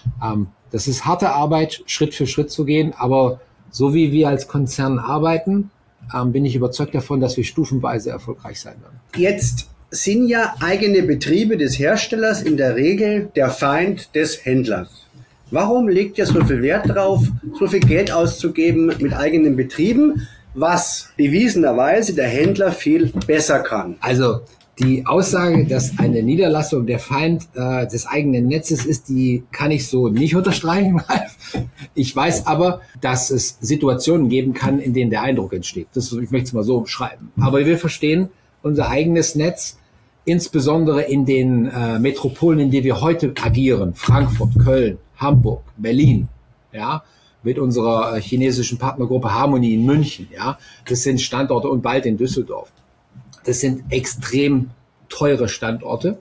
Das ist harte Arbeit, Schritt für Schritt zu gehen, aber so wie wir als Konzern arbeiten, bin ich überzeugt davon, dass wir stufenweise erfolgreich sein werden. Jetzt sind ja eigene Betriebe des Herstellers in der Regel der Feind des Händlers. Warum legt ihr so viel Wert darauf, so viel Geld auszugeben mit eigenen Betrieben, was bewiesenerweise der Händler viel besser kann? Also die Aussage, dass eine Niederlassung der Feind des eigenen Netzes ist, die kann ich so nicht unterstreichen. Ich weiß aber, dass es Situationen geben kann, in denen der Eindruck entsteht. Ich möchte es mal so umschreiben. Aber wir verstehen unser eigenes Netz, insbesondere in den Metropolen, in denen wir heute agieren, Frankfurt, Köln, Hamburg, Berlin, ja, mit unserer chinesischen Partnergruppe Harmony in München, ja. Das sind Standorte und bald in Düsseldorf. Das sind extrem teure Standorte.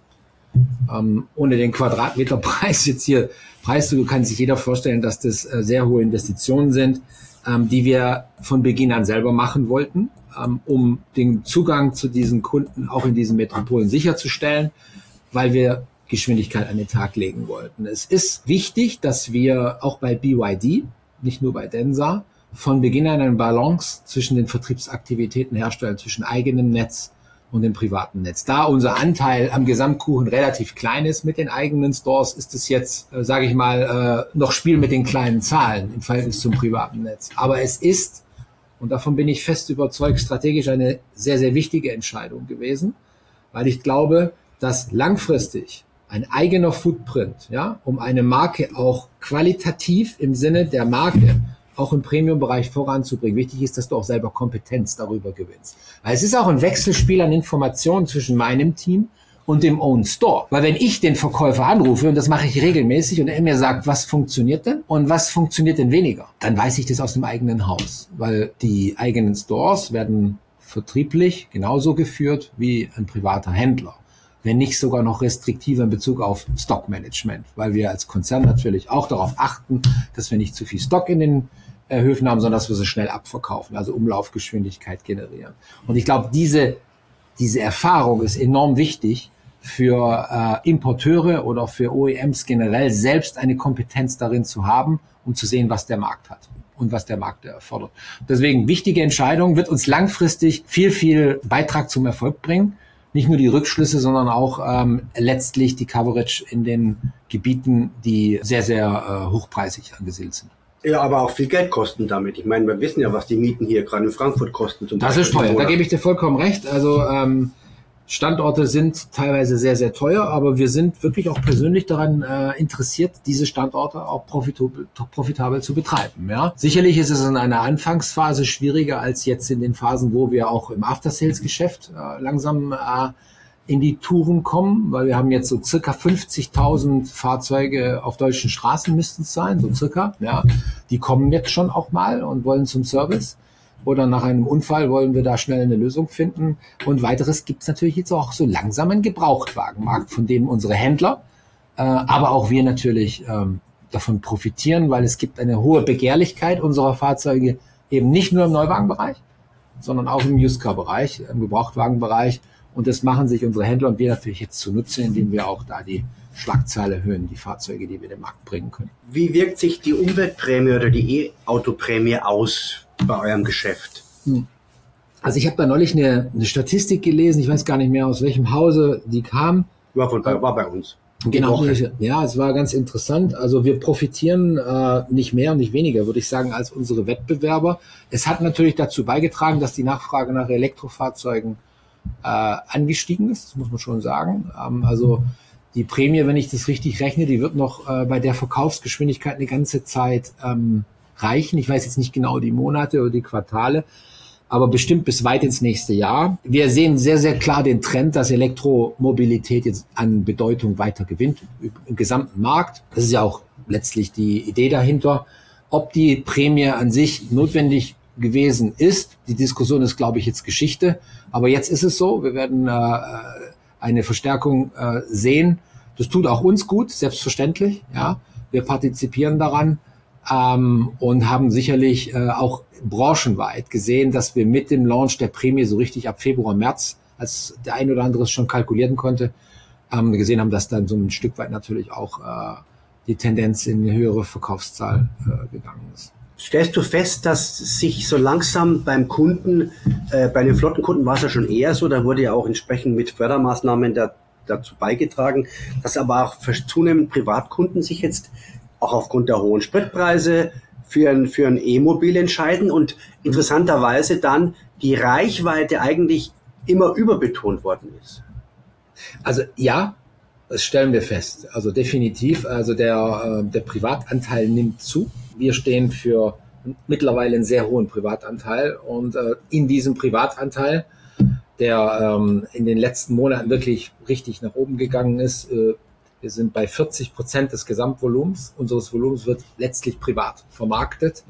Ohne den Quadratmeterpreis jetzt hier du kann sich jeder vorstellen, dass das sehr hohe Investitionen sind, die wir von Beginn an selber machen wollten, um den Zugang zu diesen Kunden auch in diesen Metropolen sicherzustellen, weil wir Geschwindigkeit an den Tag legen wollten. Es ist wichtig, dass wir auch bei BYD, nicht nur bei Densa, von Beginn an eine Balance zwischen den Vertriebsaktivitäten herstellen, zwischen eigenem Netz und dem privaten Netz. Da unser Anteil am Gesamtkuchen relativ klein ist mit den eigenen Stores, ist es jetzt, sage ich mal, noch Spiel mit den kleinen Zahlen im Verhältnis zum privaten Netz. Aber es ist, und davon bin ich fest überzeugt, strategisch eine sehr, sehr wichtige Entscheidung gewesen, weil ich glaube, dass langfristig ein eigener Footprint, ja, um eine Marke auch qualitativ im Sinne der Marke auch im Premium-Bereich voranzubringen. Wichtig ist, dass du auch selber Kompetenz darüber gewinnst. Weil es ist auch ein Wechselspiel an Informationen zwischen meinem Team und dem Own Store. Weil wenn ich den Verkäufer anrufe, und das mache ich regelmäßig, und er mir sagt, was funktioniert denn und was funktioniert denn weniger, dann weiß ich das aus dem eigenen Haus. Weil die eigenen Stores werden vertrieblich genauso geführt wie ein privater Händler. Wenn nicht sogar noch restriktiver in Bezug auf Stockmanagement, weil wir als Konzern natürlich auch darauf achten, dass wir nicht zu viel Stock in den Höfen haben, sondern dass wir sie schnell abverkaufen, also Umlaufgeschwindigkeit generieren. Und ich glaube, diese Erfahrung ist enorm wichtig für Importeure oder für OEMs generell, selbst eine Kompetenz darin zu haben, um zu sehen, was der Markt hat und was der Markt erfordert. Deswegen wichtige Entscheidung, wird uns langfristig viel Beitrag zum Erfolg bringen. Nicht nur die Rückschlüsse, sondern auch letztlich die Coverage in den Gebieten, die sehr, sehr hochpreisig angesiedelt sind. Ja, aber auch viel Geld kosten damit. Ich meine, wir wissen ja, was die Mieten hier gerade in Frankfurt kosten. Das ist teuer, da gebe ich dir vollkommen recht. Also Standorte sind teilweise sehr, sehr teuer, aber wir sind wirklich auch persönlich daran interessiert, diese Standorte auch profitabel zu betreiben. Ja? Sicherlich ist es in einer Anfangsphase schwieriger als jetzt in den Phasen, wo wir auch im After-Sales-Geschäft langsam in die Touren kommen, weil wir haben jetzt so circa 50.000 Fahrzeuge auf deutschen Straßen müssten es sein, so circa. Ja, die kommen jetzt schon auch mal und wollen zum Service. oder nach einem Unfall wollen wir da schnell eine Lösung finden. Und weiteres gibt es natürlich jetzt auch so langsam einen Gebrauchtwagenmarkt, von dem unsere Händler, aber auch wir natürlich davon profitieren, weil es gibt eine hohe Begehrlichkeit unserer Fahrzeuge eben nicht nur im Neuwagenbereich, sondern auch im Used-Car-Bereich, im Gebrauchtwagenbereich. Und das machen sich unsere Händler und wir natürlich jetzt zunutze, indem wir auch da die Schlagzahl erhöhen, die Fahrzeuge, die wir in den Markt bringen können. Wie wirkt sich die Umweltprämie oder die E-Auto-Prämie aus bei eurem Geschäft? Also ich habe da neulich eine Statistik gelesen, ich weiß gar nicht mehr, aus welchem Hause die kam. War bei uns. Genau, ja, es war ganz interessant. Also wir profitieren nicht mehr und nicht weniger, würde ich sagen, als unsere Wettbewerber. Es hat natürlich dazu beigetragen, dass die Nachfrage nach Elektrofahrzeugen angestiegen ist, das muss man schon sagen. Also die Prämie, wenn ich das richtig rechne, die wird noch bei der Verkaufsgeschwindigkeit eine ganze Zeit reichen. Ich weiß jetzt nicht genau die Monate oder die Quartale, aber bestimmt bis weit ins nächste Jahr. Wir sehen sehr, sehr klar den Trend, dass Elektromobilität jetzt an Bedeutung weiter gewinnt im gesamten Markt. Das ist ja auch letztlich die Idee dahinter. Ob die Prämie an sich notwendig gewesen ist, die Diskussion ist, glaube ich, jetzt Geschichte. Aber jetzt ist es so, wir werden eine Verstärkung sehen. Das tut auch uns gut, selbstverständlich. Ja, wir partizipieren daran. Und haben sicherlich auch branchenweit gesehen, dass wir mit dem Launch der Prämie so richtig ab Februar, März, als der ein oder andere es schon kalkulieren konnte, gesehen haben, dass dann so ein Stück weit natürlich auch die Tendenz in eine höhere Verkaufszahl gegangen ist. Stellst du fest, dass sich so langsam beim Kunden, bei den Flottenkunden war es ja schon eher so, da wurde ja auch entsprechend mit Fördermaßnahmen dazu beigetragen, dass aber auch für zunehmend Privatkunden sich jetzt auch aufgrund der hohen Spritpreise für ein E-Mobil entscheiden und interessanterweise dann die Reichweite eigentlich immer überbetont worden ist. Also ja, das stellen wir fest. Also definitiv. Also der Privatanteil nimmt zu. Wir stehen für mittlerweile einen sehr hohen Privatanteil und in diesem Privatanteil, der in den letzten Monaten wirklich richtig nach oben gegangen ist, wir sind bei 40% des Gesamtvolumens. Unseres Volumens wird letztlich privat vermarktet.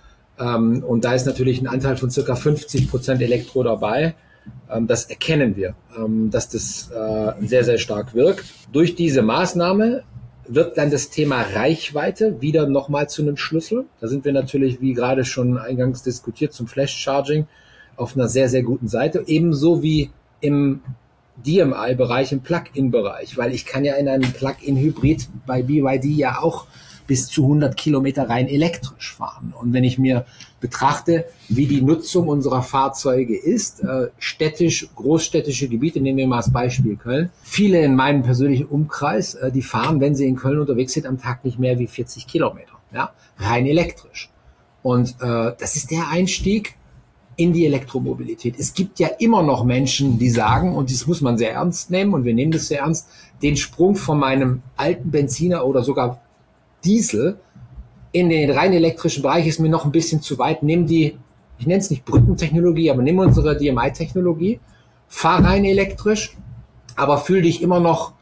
Und da ist natürlich ein Anteil von circa 50% Elektro dabei. Das erkennen wir, dass das sehr, sehr stark wirkt. Durch diese Maßnahme wird dann das Thema Reichweite wieder nochmal zu einem Schlüssel. Da sind wir natürlich, wie gerade schon eingangs diskutiert, zum Flash-Charging auf einer sehr, sehr guten Seite. Ebenso wie im DMI-Bereich, im Plug-in-Bereich, weil ich kann ja in einem Plug-in-Hybrid bei BYD ja auch bis zu 100 Kilometer rein elektrisch fahren. Und wenn ich mir betrachte, wie die Nutzung unserer Fahrzeuge ist, städtisch, großstädtische Gebiete, nehmen wir mal als Beispiel Köln. Viele in meinem persönlichen Umkreis, die fahren, wenn sie in Köln unterwegs sind, am Tag nicht mehr wie 40 Kilometer, ja, rein elektrisch. Und das ist der Einstieg in die Elektromobilität. Es gibt ja immer noch Menschen, die sagen, und das muss man sehr ernst nehmen, und wir nehmen das sehr ernst, den Sprung von meinem alten Benziner oder sogar Diesel in den rein elektrischen Bereich ist mir noch ein bisschen zu weit. Nimm die, ich nenne es nicht Brückentechnologie, aber nimm unsere DMI-Technologie, fahr rein elektrisch, aber fühl dich immer noch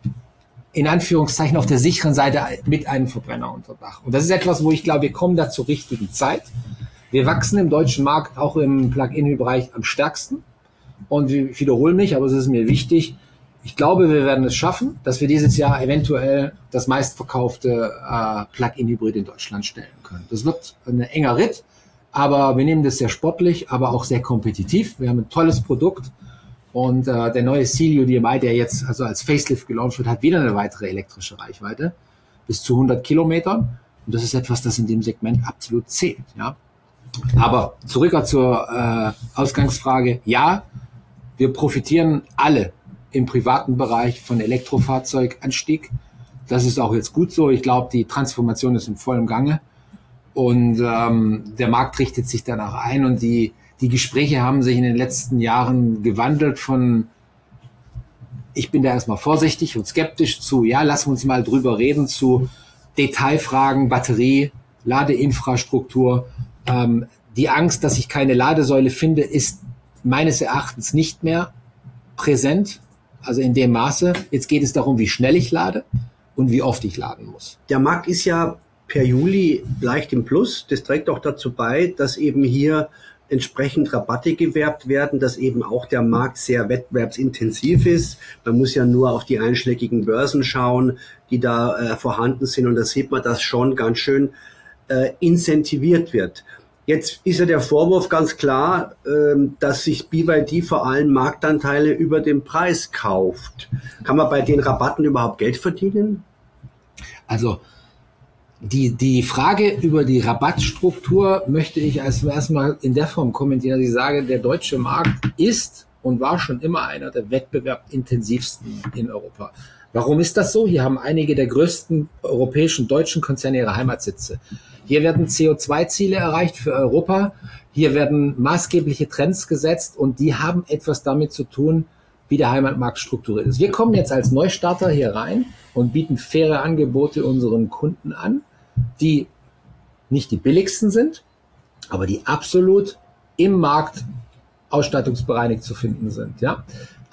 in Anführungszeichen auf der sicheren Seite mit einem Verbrenner unter Dach. Und das ist etwas, wo ich glaube, wir kommen da zur richtigen Zeit. Wir wachsen im deutschen Markt auch im Plug-in-Bereich am stärksten. Und ich wiederhole mich, aber es ist mir wichtig. Ich glaube, wir werden es schaffen, dass wir dieses Jahr eventuell das meistverkaufte Plug-in-Hybrid in Deutschland stellen können. Das wird ein enger Ritt, aber wir nehmen das sehr sportlich, aber auch sehr kompetitiv. Wir haben ein tolles Produkt und der neue Celio DMI, der jetzt also als Facelift gelauncht wird, hat wieder eine weitere elektrische Reichweite bis zu 100 Kilometern. Und das ist etwas, das in dem Segment absolut zählt. Ja. Aber zurück zur Ausgangsfrage. Ja, wir profitieren alle im privaten Bereich von Elektrofahrzeuganstieg. Das ist auch jetzt gut so. Ich glaube, die Transformation ist in vollem Gange und der Markt richtet sich danach ein und die Gespräche haben sich in den letzten Jahren gewandelt von, ich bin da erstmal vorsichtig und skeptisch zu, ja, lassen wir uns mal drüber reden, zu Detailfragen, Batterie, Ladeinfrastruktur. Die Angst, dass ich keine Ladesäule finde, ist meines Erachtens nicht mehr präsent, also in dem Maße. Jetzt geht es darum, wie schnell ich lade und wie oft ich laden muss. Der Markt ist ja per Juli leicht im Plus. Das trägt auch dazu bei, dass eben hier entsprechend Rabatte gewährt werden, dass eben auch der Markt sehr wettbewerbsintensiv ist. Man muss ja nur auf die einschlägigen Börsen schauen, die da vorhanden sind, und da sieht man, dass schon ganz schön incentiviert wird. Jetzt ist ja der Vorwurf ganz klar, dass sich BYD vor allem Marktanteile über den Preis kauft. Kann man bei den Rabatten überhaupt Geld verdienen? Also die Frage über die Rabattstruktur möchte ich erstmal in der Form kommentieren, dass ich sage, der deutsche Markt ist und war schon immer einer der wettbewerbsintensivsten in Europa. Warum ist das so? Hier haben einige der größten europäischen deutschen Konzerne ihre Heimatsitze. Hier werden CO2-Ziele erreicht für Europa. Hier werden maßgebliche Trends gesetzt, und die haben etwas damit zu tun, wie der Heimatmarkt strukturiert ist. Wir kommen jetzt als Neustarter hier rein und bieten faire Angebote unseren Kunden an, die nicht die billigsten sind, aber die absolut im Markt ausstattungsbereinigt zu finden sind. Ja?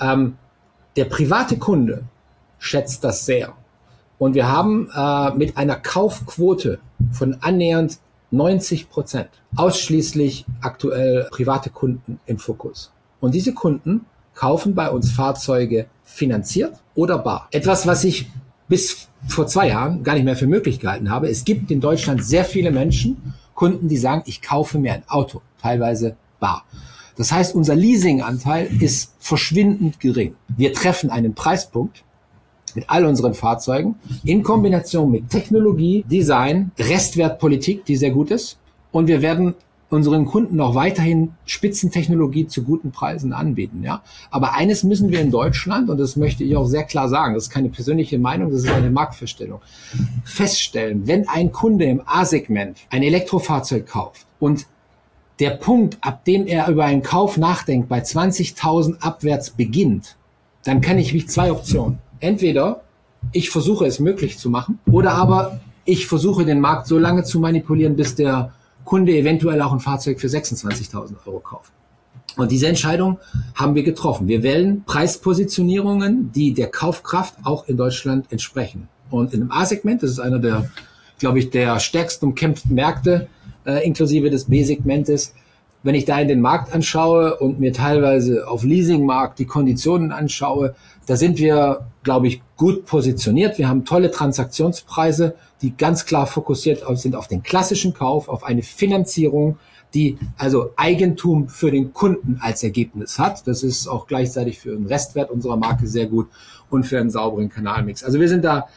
Der private Kunde schätzt das sehr. Und wir haben mit einer Kaufquote von annähernd 90% ausschließlich aktuell private Kunden im Fokus. Und diese Kunden kaufen bei uns Fahrzeuge finanziert oder bar. Etwas, was ich bis vor 2 Jahren gar nicht mehr für möglich gehalten habe. Es gibt in Deutschland sehr viele Menschen, Kunden, die sagen, ich kaufe mir ein Auto, teilweise bar. Das heißt, unser Leasinganteil ist verschwindend gering. Wir treffen einen Preispunkt mit all unseren Fahrzeugen in Kombination mit Technologie, Design, Restwertpolitik, die sehr gut ist. Und wir werden unseren Kunden auch weiterhin Spitzentechnologie zu guten Preisen anbieten. Ja? Aber eines müssen wir in Deutschland, und das möchte ich auch sehr klar sagen, das ist keine persönliche Meinung, das ist eine Marktfeststellung, feststellen, wenn ein Kunde im A-Segment ein Elektrofahrzeug kauft und der Punkt, ab dem er über einen Kauf nachdenkt, bei 20.000 abwärts beginnt, dann kann ich mich 2 Optionen. Entweder ich versuche es möglich zu machen, oder aber ich versuche den Markt so lange zu manipulieren, bis der Kunde eventuell auch ein Fahrzeug für 26.000 Euro kauft. Und diese Entscheidung haben wir getroffen. Wir wählen Preispositionierungen, die der Kaufkraft auch in Deutschland entsprechen. Und in dem A-Segment, das ist einer der, glaube ich, der stärksten umkämpften Märkte, inklusive des B-Segmentes, wenn ich da in den Markt anschaue und mir teilweise auf Leasingmarkt die Konditionen anschaue, da sind wir, glaube ich, gut positioniert. Wir haben tolle Transaktionspreise, die ganz klar fokussiert sind auf den klassischen Kauf, auf eine Finanzierung, die also Eigentum für den Kunden als Ergebnis hat. Das ist auch gleichzeitig für den Restwert unserer Marke sehr gut und für einen sauberen Kanalmix. Also wir sind da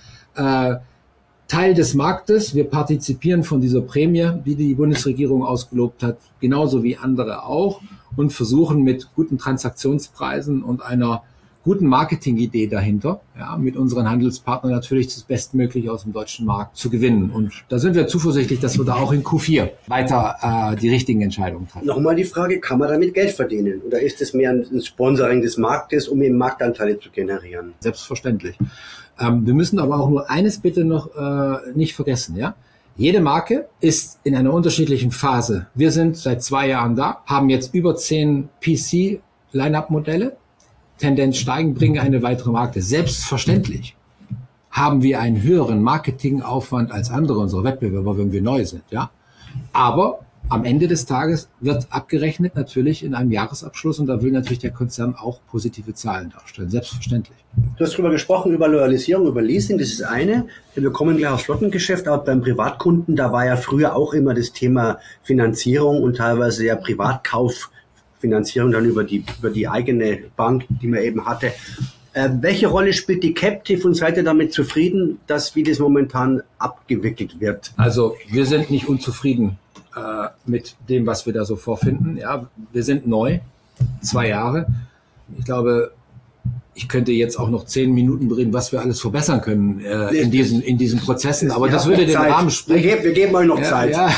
Teil des Marktes. Wir partizipieren von dieser Prämie, die die Bundesregierung ausgelobt hat, genauso wie andere auch, und versuchen mit guten Transaktionspreisen und einer guten Marketingidee dahinter, ja, mit unseren Handelspartnern natürlich das Bestmögliche aus dem deutschen Markt zu gewinnen. Und da sind wir zuversichtlich, dass wir da auch in Q4 weiter die richtigen Entscheidungen treffen. Nochmal die Frage, kann man damit Geld verdienen? Oder ist es mehr ein Sponsoring des Marktes, um eben Marktanteile zu generieren? Selbstverständlich. Wir müssen aber auch nur eines bitte noch nicht vergessen, ja. Jede Marke ist in einer unterschiedlichen Phase. Wir sind seit 2 Jahren da, haben jetzt über 10 PC-Line-Up-Modelle, Tendenz steigen, bringen eine weitere Marke. Selbstverständlich haben wir einen höheren Marketingaufwand als andere unserer Wettbewerber, wenn wir neu sind, ja. Aber am Ende des Tages wird abgerechnet natürlich in einem Jahresabschluss, und da will natürlich der Konzern auch positive Zahlen darstellen, selbstverständlich. Du hast darüber gesprochen, über Loyalisierung, über Leasing, das ist eine. Wir kommen gleich aufs Flottengeschäft, aber beim Privatkunden, da war ja früher auch immer das Thema Finanzierung und teilweise ja Privatkauffinanzierung dann über die eigene Bank, die man eben hatte. Welche Rolle spielt die Captive, und seid ihr damit zufrieden, wie das momentan abgewickelt wird? Also wir sind nicht unzufrieden mit dem, was wir da so vorfinden. Ja, wir sind neu, 2 Jahre. Ich glaube, ich könnte jetzt auch noch 10 Minuten bereden, was wir alles verbessern können in diesen Prozessen, aber das würde den Rahmen sprengen. Wir geben euch noch Zeit. Ja.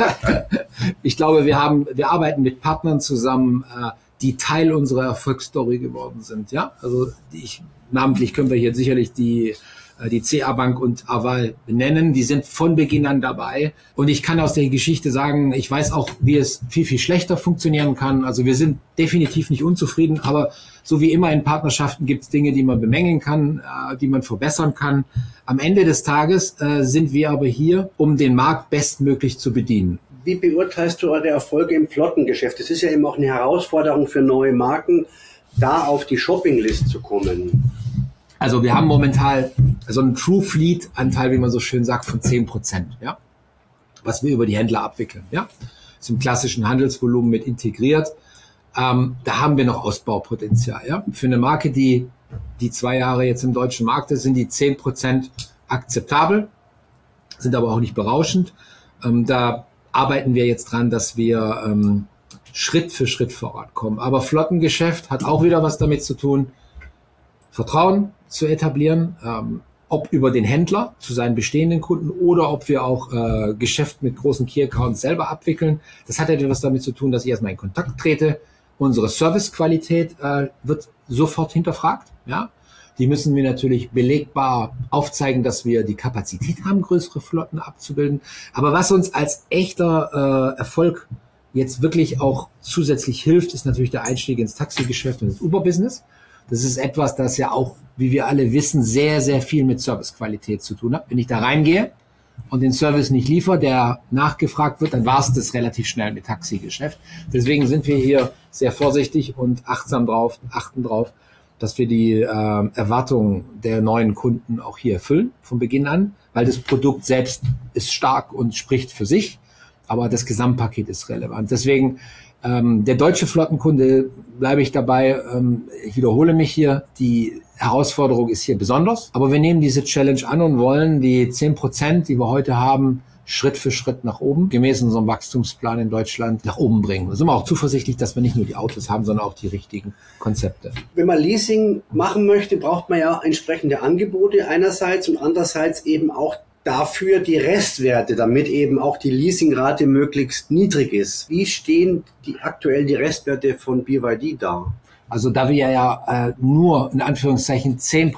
Ich glaube, wir arbeiten mit Partnern zusammen, die Teil unserer Erfolgsstory geworden sind. Ja, also namentlich können wir hier sicherlich die CA Bank und Aval benennen. Die sind von Beginn an dabei. Und ich kann aus der Geschichte sagen, ich weiß auch, wie es viel, viel schlechter funktionieren kann. Also wir sind definitiv nicht unzufrieden, aber so wie immer in Partnerschaften gibt es Dinge, die man bemängeln kann, die man verbessern kann. Am Ende des Tages sind wir aber hier, um den Markt bestmöglich zu bedienen. Wie beurteilst du eure Erfolge im Flottengeschäft? Es ist ja eben auch eine Herausforderung für neue Marken, da auf die Shoppinglist zu kommen. Also wir haben momentan so einen True Fleet Anteil, wie man so schön sagt, von 10%, ja, was wir über die Händler abwickeln, ja. Das ist im klassischen Handelsvolumen mit integriert. Da haben wir noch Ausbaupotenzial, ja. Für eine Marke, die 2 Jahre jetzt im deutschen Markt ist, sind die 10% akzeptabel, sind aber auch nicht berauschend. Da arbeiten wir jetzt dran, dass wir Schritt für Schritt vorankommen. Aber Flottengeschäft hat auch wieder was damit zu tun, Vertrauen zu etablieren, ob über den Händler zu seinen bestehenden Kunden oder ob wir auch Geschäft mit großen Key-Accounts selber abwickeln. Das hat etwas damit zu tun, dass ich erstmal in Kontakt trete. Unsere Servicequalität wird sofort hinterfragt. Ja? Die müssen wir natürlich belegbar aufzeigen, dass wir die Kapazität haben, größere Flotten abzubilden. Aber was uns als echter Erfolg jetzt wirklich auch zusätzlich hilft, ist natürlich der Einstieg ins Taxigeschäft und ins Uber-Business. Das ist etwas, das ja auch, wie wir alle wissen, sehr, sehr viel mit Servicequalität zu tun hat. Wenn ich da reingehe und den Service nicht liefere, der nachgefragt wird, dann war es das relativ schnell mit Taxigeschäft. Deswegen sind wir hier sehr vorsichtig und achten drauf, dass wir die Erwartungen der neuen Kunden auch hier erfüllen von Beginn an, weil das Produkt selbst ist stark und spricht für sich, aber das Gesamtpaket ist relevant. Deswegen der deutsche Flottenkunde, bleibe ich dabei, ich wiederhole mich hier, die Herausforderung ist hier besonders, aber wir nehmen diese Challenge an und wollen die 10%, die wir heute haben, Schritt für Schritt nach oben, gemäß unserem Wachstumsplan in Deutschland, nach oben bringen. Da sind wir auch zuversichtlich, dass wir nicht nur die Autos haben, sondern auch die richtigen Konzepte. Wenn man Leasing machen möchte, braucht man ja entsprechende Angebote einerseits und andererseits eben auch dafür die Restwerte, damit eben auch die Leasingrate möglichst niedrig ist. Wie stehen aktuell die Restwerte von BYD da? Also da wir ja nur in Anführungszeichen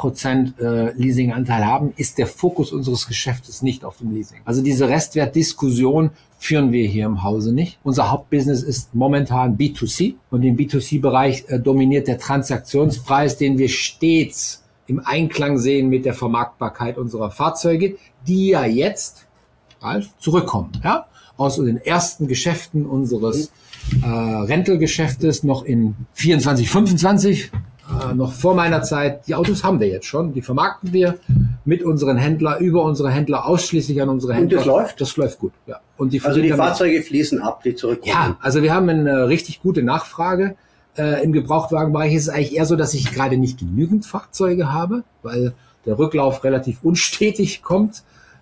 10% Leasinganteil haben, ist der Fokus unseres Geschäftes nicht auf dem Leasing. Also diese Restwertdiskussion führen wir hier im Hause nicht. Unser Hauptbusiness ist momentan B2C und im B2C-Bereich dominiert der Transaktionspreis, den wir stets im Einklang sehen mit der Vermarktbarkeit unserer Fahrzeuge, die ja jetzt, Ralf, zurückkommen, ja, aus den ersten Geschäften unseres Rental-Geschäftes noch in 24, 25, noch vor meiner Zeit. Die Autos haben wir jetzt schon, die vermarkten wir mit unseren Händlern, über unsere Händler, ausschließlich an unsere Händler. Und das läuft? Das läuft gut, ja. Und die Fahrzeuge fließen ab, die zurückkommen? Ja, also wir haben eine richtig gute Nachfrage. Im Gebrauchtwagenbereich ist es eigentlich eher so, dass ich gerade nicht genügend Fahrzeuge habe, weil der Rücklauf relativ unstetig kommt.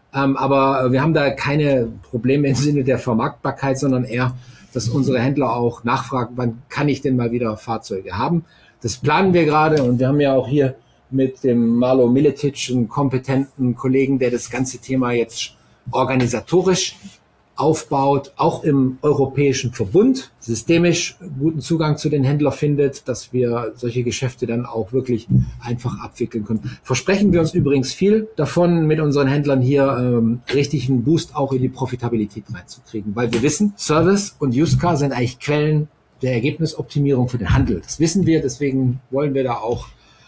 Aber wir haben da keine Probleme im Sinne der Vermarktbarkeit, sondern eher, dass unsere Händler auch nachfragen, wann kann ich denn mal wieder Fahrzeuge haben. Das planen wir gerade und wir haben ja auch hier mit dem Marlo Miletic einen kompetenten Kollegen, der das ganze Thema jetzt organisatorisch aufbaut, auch im europäischen Verbund, systemisch guten Zugang zu den Händlern findet, dass wir solche Geschäfte dann auch wirklich einfach abwickeln können. Versprechen wir uns übrigens viel davon, mit unseren Händlern hier richtig einen Boost auch in die Profitabilität reinzukriegen, weil wir wissen, Service und Used Car sind eigentlich Quellen der Ergebnisoptimierung für den Handel. Das wissen wir, deswegen wollen wir da auch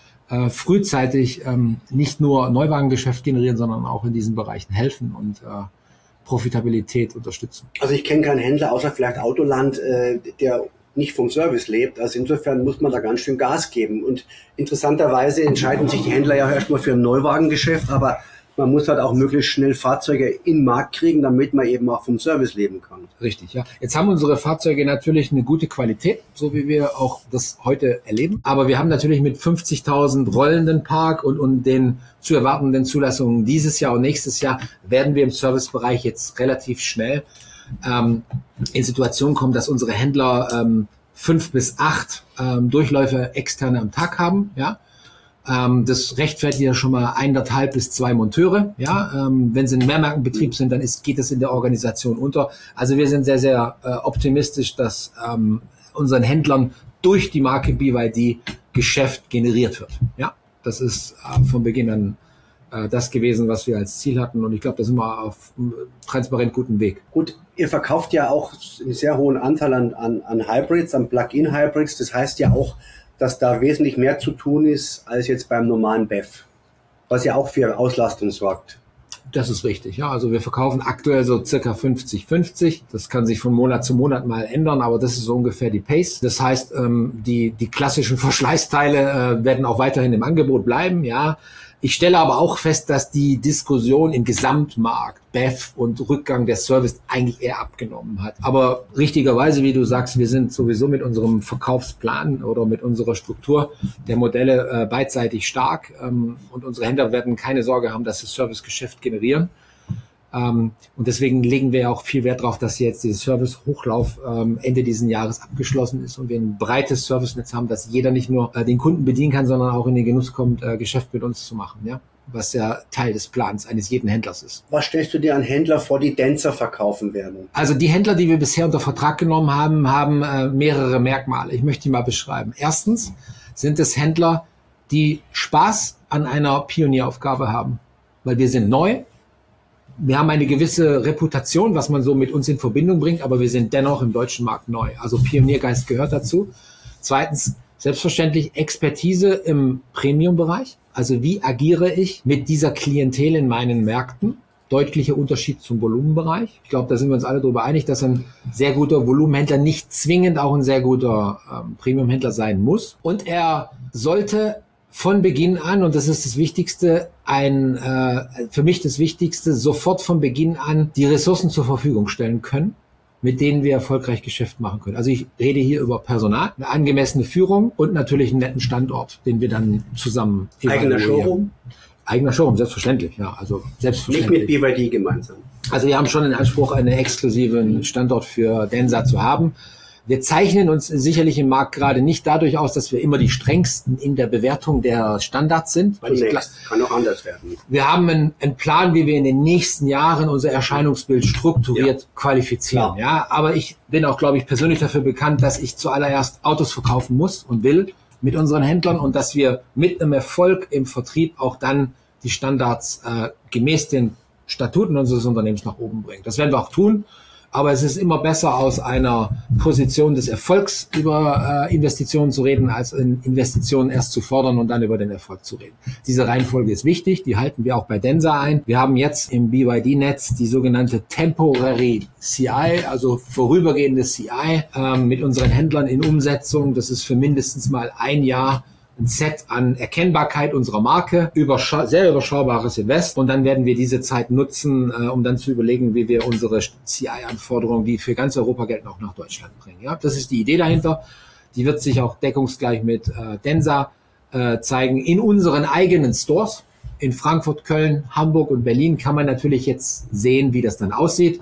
frühzeitig nicht nur Neuwagengeschäft generieren, sondern auch in diesen Bereichen helfen und Profitabilität unterstützen. Also ich kenne keinen Händler, außer vielleicht Autoland, der nicht vom Service lebt. Also insofern muss man da ganz schön Gas geben. Und interessanterweise entscheiden sich die Händler ja erstmal für ein Neuwagengeschäft, aber man muss halt auch möglichst schnell Fahrzeuge in den Markt kriegen, damit man eben auch vom Service leben kann. Richtig, ja. Jetzt haben unsere Fahrzeuge natürlich eine gute Qualität, so wie wir auch das heute erleben. Aber wir haben natürlich mit 50.000 rollenden Park und den zu erwartenden Zulassungen dieses Jahr und nächstes Jahr werden wir im Servicebereich jetzt relativ schnell in Situationen kommen, dass unsere Händler 5 bis 8 Durchläufe externe am Tag haben, ja. Das rechtfertigt ja schon mal 1,5 bis 2 Monteure. Ja, wenn sie in Mehrmarkenbetrieb sind, dann geht es in der Organisation unter. Also wir sind sehr, sehr optimistisch, dass unseren Händlern durch die Marke BYD Geschäft generiert wird. Ja, das ist von Beginn an das gewesen, was wir als Ziel hatten. Und ich glaube, da sind wir auf einem transparent guten Weg. Gut, ihr verkauft ja auch einen sehr hohen Anteil an Hybrids, an Plug-in-Hybrids. Das heißt ja auch, dass da wesentlich mehr zu tun ist als jetzt beim normalen BEV, was ja auch für Auslastung sorgt. Das ist richtig, ja. Also wir verkaufen aktuell so circa 50-50. Das kann sich von Monat zu Monat mal ändern, aber das ist so ungefähr die Pace. Das heißt, die klassischen Verschleißteile werden auch weiterhin im Angebot bleiben, ja. Ich stelle aber auch fest, dass die Diskussion im Gesamtmarkt, BEV und Rückgang der Service eigentlich eher abgenommen hat. Aber richtigerweise, wie du sagst, wir sind sowieso mit unserem Verkaufsplan oder mit unserer Struktur der Modelle beidseitig stark und unsere Händler werden keine Sorge haben, dass sie Servicegeschäft generieren. Und deswegen legen wir auch viel Wert darauf, dass jetzt dieser Service-Hochlauf Ende dieses Jahres abgeschlossen ist und wir ein breites Servicenetz haben, dass jeder nicht nur den Kunden bedienen kann, sondern auch in den Genuss kommt, Geschäft mit uns zu machen, ja, was ja Teil des Plans eines jeden Händlers ist. Was stellst du dir an Händler vor, die Denser verkaufen werden? Also die Händler, die wir bisher unter Vertrag genommen haben, haben mehrere Merkmale. Ich möchte die mal beschreiben. Erstens sind es Händler, die Spaß an einer Pionieraufgabe haben, weil wir sind neu. Wir haben eine gewisse Reputation, was man so mit uns in Verbindung bringt, aber wir sind dennoch im deutschen Markt neu. Also Pioniergeist gehört dazu. Zweitens, selbstverständlich Expertise im Premium-Bereich. Also wie agiere ich mit dieser Klientel in meinen Märkten? Deutlicher Unterschied zum Volumenbereich. Ich glaube, da sind wir uns alle darüber einig, dass ein sehr guter Volumenhändler nicht zwingend auch ein sehr guter Premium-Händler sein muss. Und er sollte von Beginn an, und das ist das Wichtigste, für mich das Wichtigste, sofort von Beginn an die Ressourcen zur Verfügung stellen können, mit denen wir erfolgreich Geschäft machen können. Also ich rede hier über Personal, eine angemessene Führung und natürlich einen netten Standort, den wir dann zusammen evaluieren. Eigener Showroom? Eigener Showroom, selbstverständlich, ja. Also selbstverständlich. Nicht mit BYD gemeinsam. Also wir haben schon den Anspruch, einen exklusiven Standort für Densa zu haben. Wir zeichnen uns sicherlich im Markt gerade nicht dadurch aus, dass wir immer die strengsten in der Bewertung der Standards sind. Weil kann auch anders werden. Wir haben einen Plan, wie wir in den nächsten Jahren unser Erscheinungsbild strukturiert qualifizieren. Ja, aber ich bin auch, glaube ich, persönlich dafür bekannt, dass ich zuallererst Autos verkaufen muss und will mit unseren Händlern und dass wir mit einem Erfolg im Vertrieb auch dann die Standards gemäß den Statuten unseres Unternehmens nach oben bringen. Das werden wir auch tun. Aber es ist immer besser, aus einer Position des Erfolgs über Investitionen zu reden, als in Investitionen erst zu fordern und dann über den Erfolg zu reden. Diese Reihenfolge ist wichtig, die halten wir auch bei Densa ein. Wir haben jetzt im BYD-Netz die sogenannte Temporary CI, also vorübergehende CI, mit unseren Händlern in Umsetzung. Das ist für mindestens mal ein Jahr ein Set an Erkennbarkeit unserer Marke, sehr überschaubares Invest und dann werden wir diese Zeit nutzen, um dann zu überlegen, wie wir unsere CI-Anforderungen, die für ganz Europa gelten, auch nach Deutschland bringen. Ja, das ist die Idee dahinter. Die wird sich auch deckungsgleich mit Densa zeigen. In unseren eigenen Stores in Frankfurt, Köln, Hamburg und Berlin kann man natürlich jetzt sehen, wie das dann aussieht.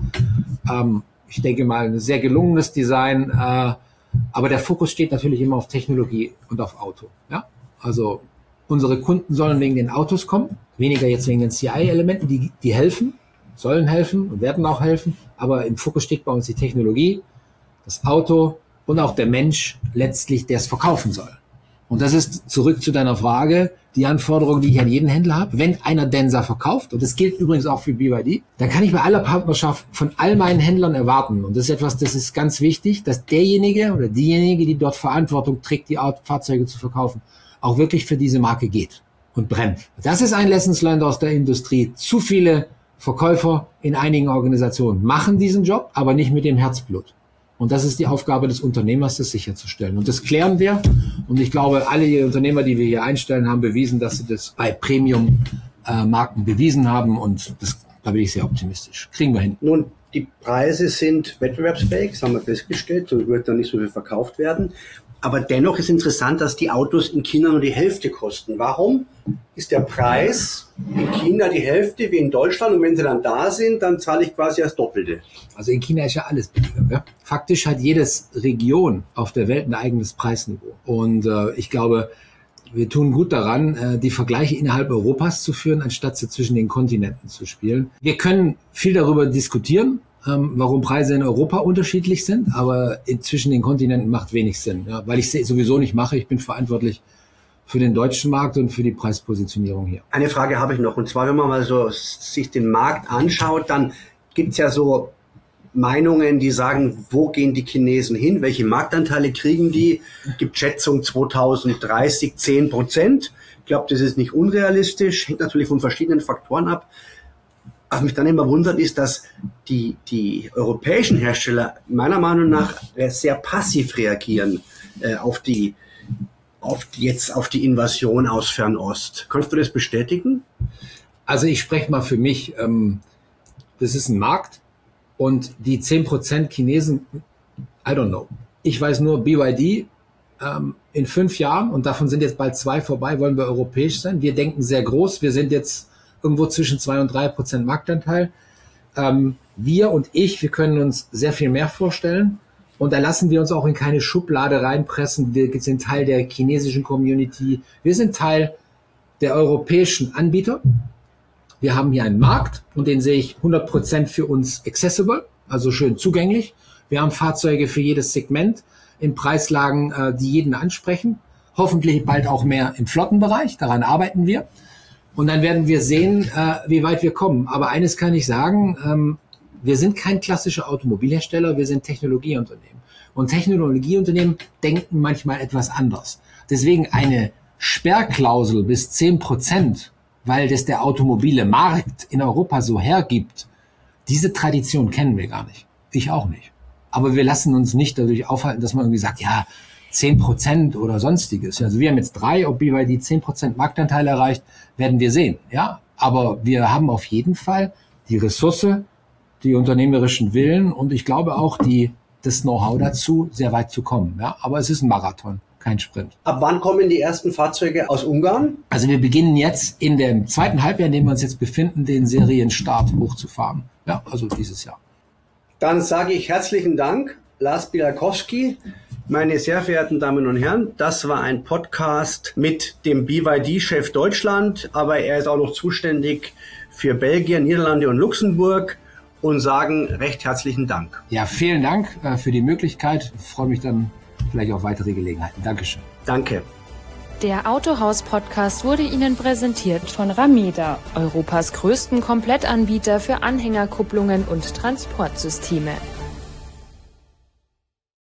Ich denke mal, ein sehr gelungenes Design, aber der Fokus steht natürlich immer auf Technologie und auf Auto. Ja? Also unsere Kunden sollen wegen den Autos kommen, weniger jetzt wegen den CI-Elementen, die helfen, sollen helfen und werden auch helfen. Aber im Fokus steht bei uns die Technologie, das Auto und auch der Mensch letztlich, der es verkaufen soll. Und das ist zurück zu deiner Frage, die Anforderung, die ich an jeden Händler habe. Wenn einer Densa verkauft, und das gilt übrigens auch für BYD, dann kann ich bei aller Partnerschaft von all meinen Händlern erwarten, und das ist etwas, das ist ganz wichtig, dass derjenige oder diejenige, die dort Verantwortung trägt, die Fahrzeuge zu verkaufen, auch wirklich für diese Marke geht und brennt. Das ist ein Lessons learned aus der Industrie. Zu viele Verkäufer in einigen Organisationen machen diesen Job, aber nicht mit dem Herzblut. Und das ist die Aufgabe des Unternehmers, das sicherzustellen. Und das klären wir. Und ich glaube, alle die Unternehmer, die wir hier einstellen, haben bewiesen, dass sie das bei Premium-Marken bewiesen haben. Und da bin ich sehr optimistisch. Kriegen wir hin. Nun, die Preise sind wettbewerbsfähig, das haben wir festgestellt. So wird dann nicht so viel verkauft werden. Aber dennoch ist interessant, dass die Autos in China nur die Hälfte kosten. Warum ist der Preis in China die Hälfte wie in Deutschland? Und wenn sie dann da sind, dann zahle ich quasi das Doppelte. Also in China ist ja alles billiger. Ja? Faktisch hat jedes Region auf der Welt ein eigenes Preisniveau. Und ich glaube, wir tun gut daran, die Vergleiche innerhalb Europas zu führen, anstatt sie zwischen den Kontinenten zu spielen. Wir können viel darüber diskutieren, warum Preise in Europa unterschiedlich sind, aber zwischen den Kontinenten macht wenig Sinn, ja, weil ich es sowieso nicht mache. Ich bin verantwortlich für den deutschen Markt und für die Preispositionierung hier. Eine Frage habe ich noch, und zwar, wenn man mal so sich den Markt anschaut, dann gibt es ja so Meinungen, die sagen, wo gehen die Chinesen hin, welche Marktanteile kriegen die? Gibt Schätzung 2030 10%. Ich glaube, das ist nicht unrealistisch, hängt natürlich von verschiedenen Faktoren ab. Was mich dann immer wundert, ist, dass die europäischen Hersteller meiner Meinung nach sehr passiv reagieren auf die Invasion aus Fernost. Kannst du das bestätigen? Also ich spreche mal für mich. Das ist ein Markt und die 10% Chinesen, I don't know. Ich weiß nur, BYD in 5 Jahren, und davon sind jetzt bald 2 vorbei, wollen wir europäisch sein. Wir denken sehr groß. Wir sind jetzt irgendwo zwischen 2 und 3% Marktanteil. Wir und wir können uns sehr viel mehr vorstellen. Und da lassen wir uns auch in keine Schublade reinpressen. Wir sind Teil der chinesischen Community. Wir sind Teil der europäischen Anbieter. Wir haben hier einen Markt und den sehe ich 100% für uns accessible, also schön zugänglich. Wir haben Fahrzeuge für jedes Segment in Preislagen, die jeden ansprechen. Hoffentlich bald auch mehr im Flottenbereich, daran arbeiten wir. Und dann werden wir sehen, wie weit wir kommen. Aber eines kann ich sagen, wir sind kein klassischer Automobilhersteller, wir sind Technologieunternehmen. Und Technologieunternehmen denken manchmal etwas anders. Deswegen eine Sperrklausel bis 10%, weil das der automobile Markt in Europa so hergibt, diese Tradition kennen wir gar nicht. Ich auch nicht. Aber wir lassen uns nicht dadurch aufhalten, dass man irgendwie sagt, ja, 10% oder sonstiges. Also wir haben jetzt 3, ob BYD 10% Marktanteil erreicht, werden wir sehen. Ja, aber wir haben auf jeden Fall die Ressource, die unternehmerischen Willen und ich glaube auch das Know-how dazu, sehr weit zu kommen. Ja, aber es ist ein Marathon, kein Sprint. Ab wann kommen die ersten Fahrzeuge aus Ungarn? Also wir beginnen jetzt in dem 2. Halbjahr, in dem wir uns jetzt befinden, den Serienstart hochzufahren. Ja, also dieses Jahr. Dann sage ich herzlichen Dank, Lars Bielakowski. Meine sehr verehrten Damen und Herren, das war ein Podcast mit dem BYD-Chef Deutschland, aber er ist auch noch zuständig für Belgien, Niederlande und Luxemburg und sagen recht herzlichen Dank. Ja, vielen Dank für die Möglichkeit. Ich freue mich dann vielleicht auf weitere Gelegenheiten. Dankeschön. Danke. Der Autohaus-Podcast wurde Ihnen präsentiert von Rameda, Europas größten Komplettanbieter für Anhängerkupplungen und Transportsysteme.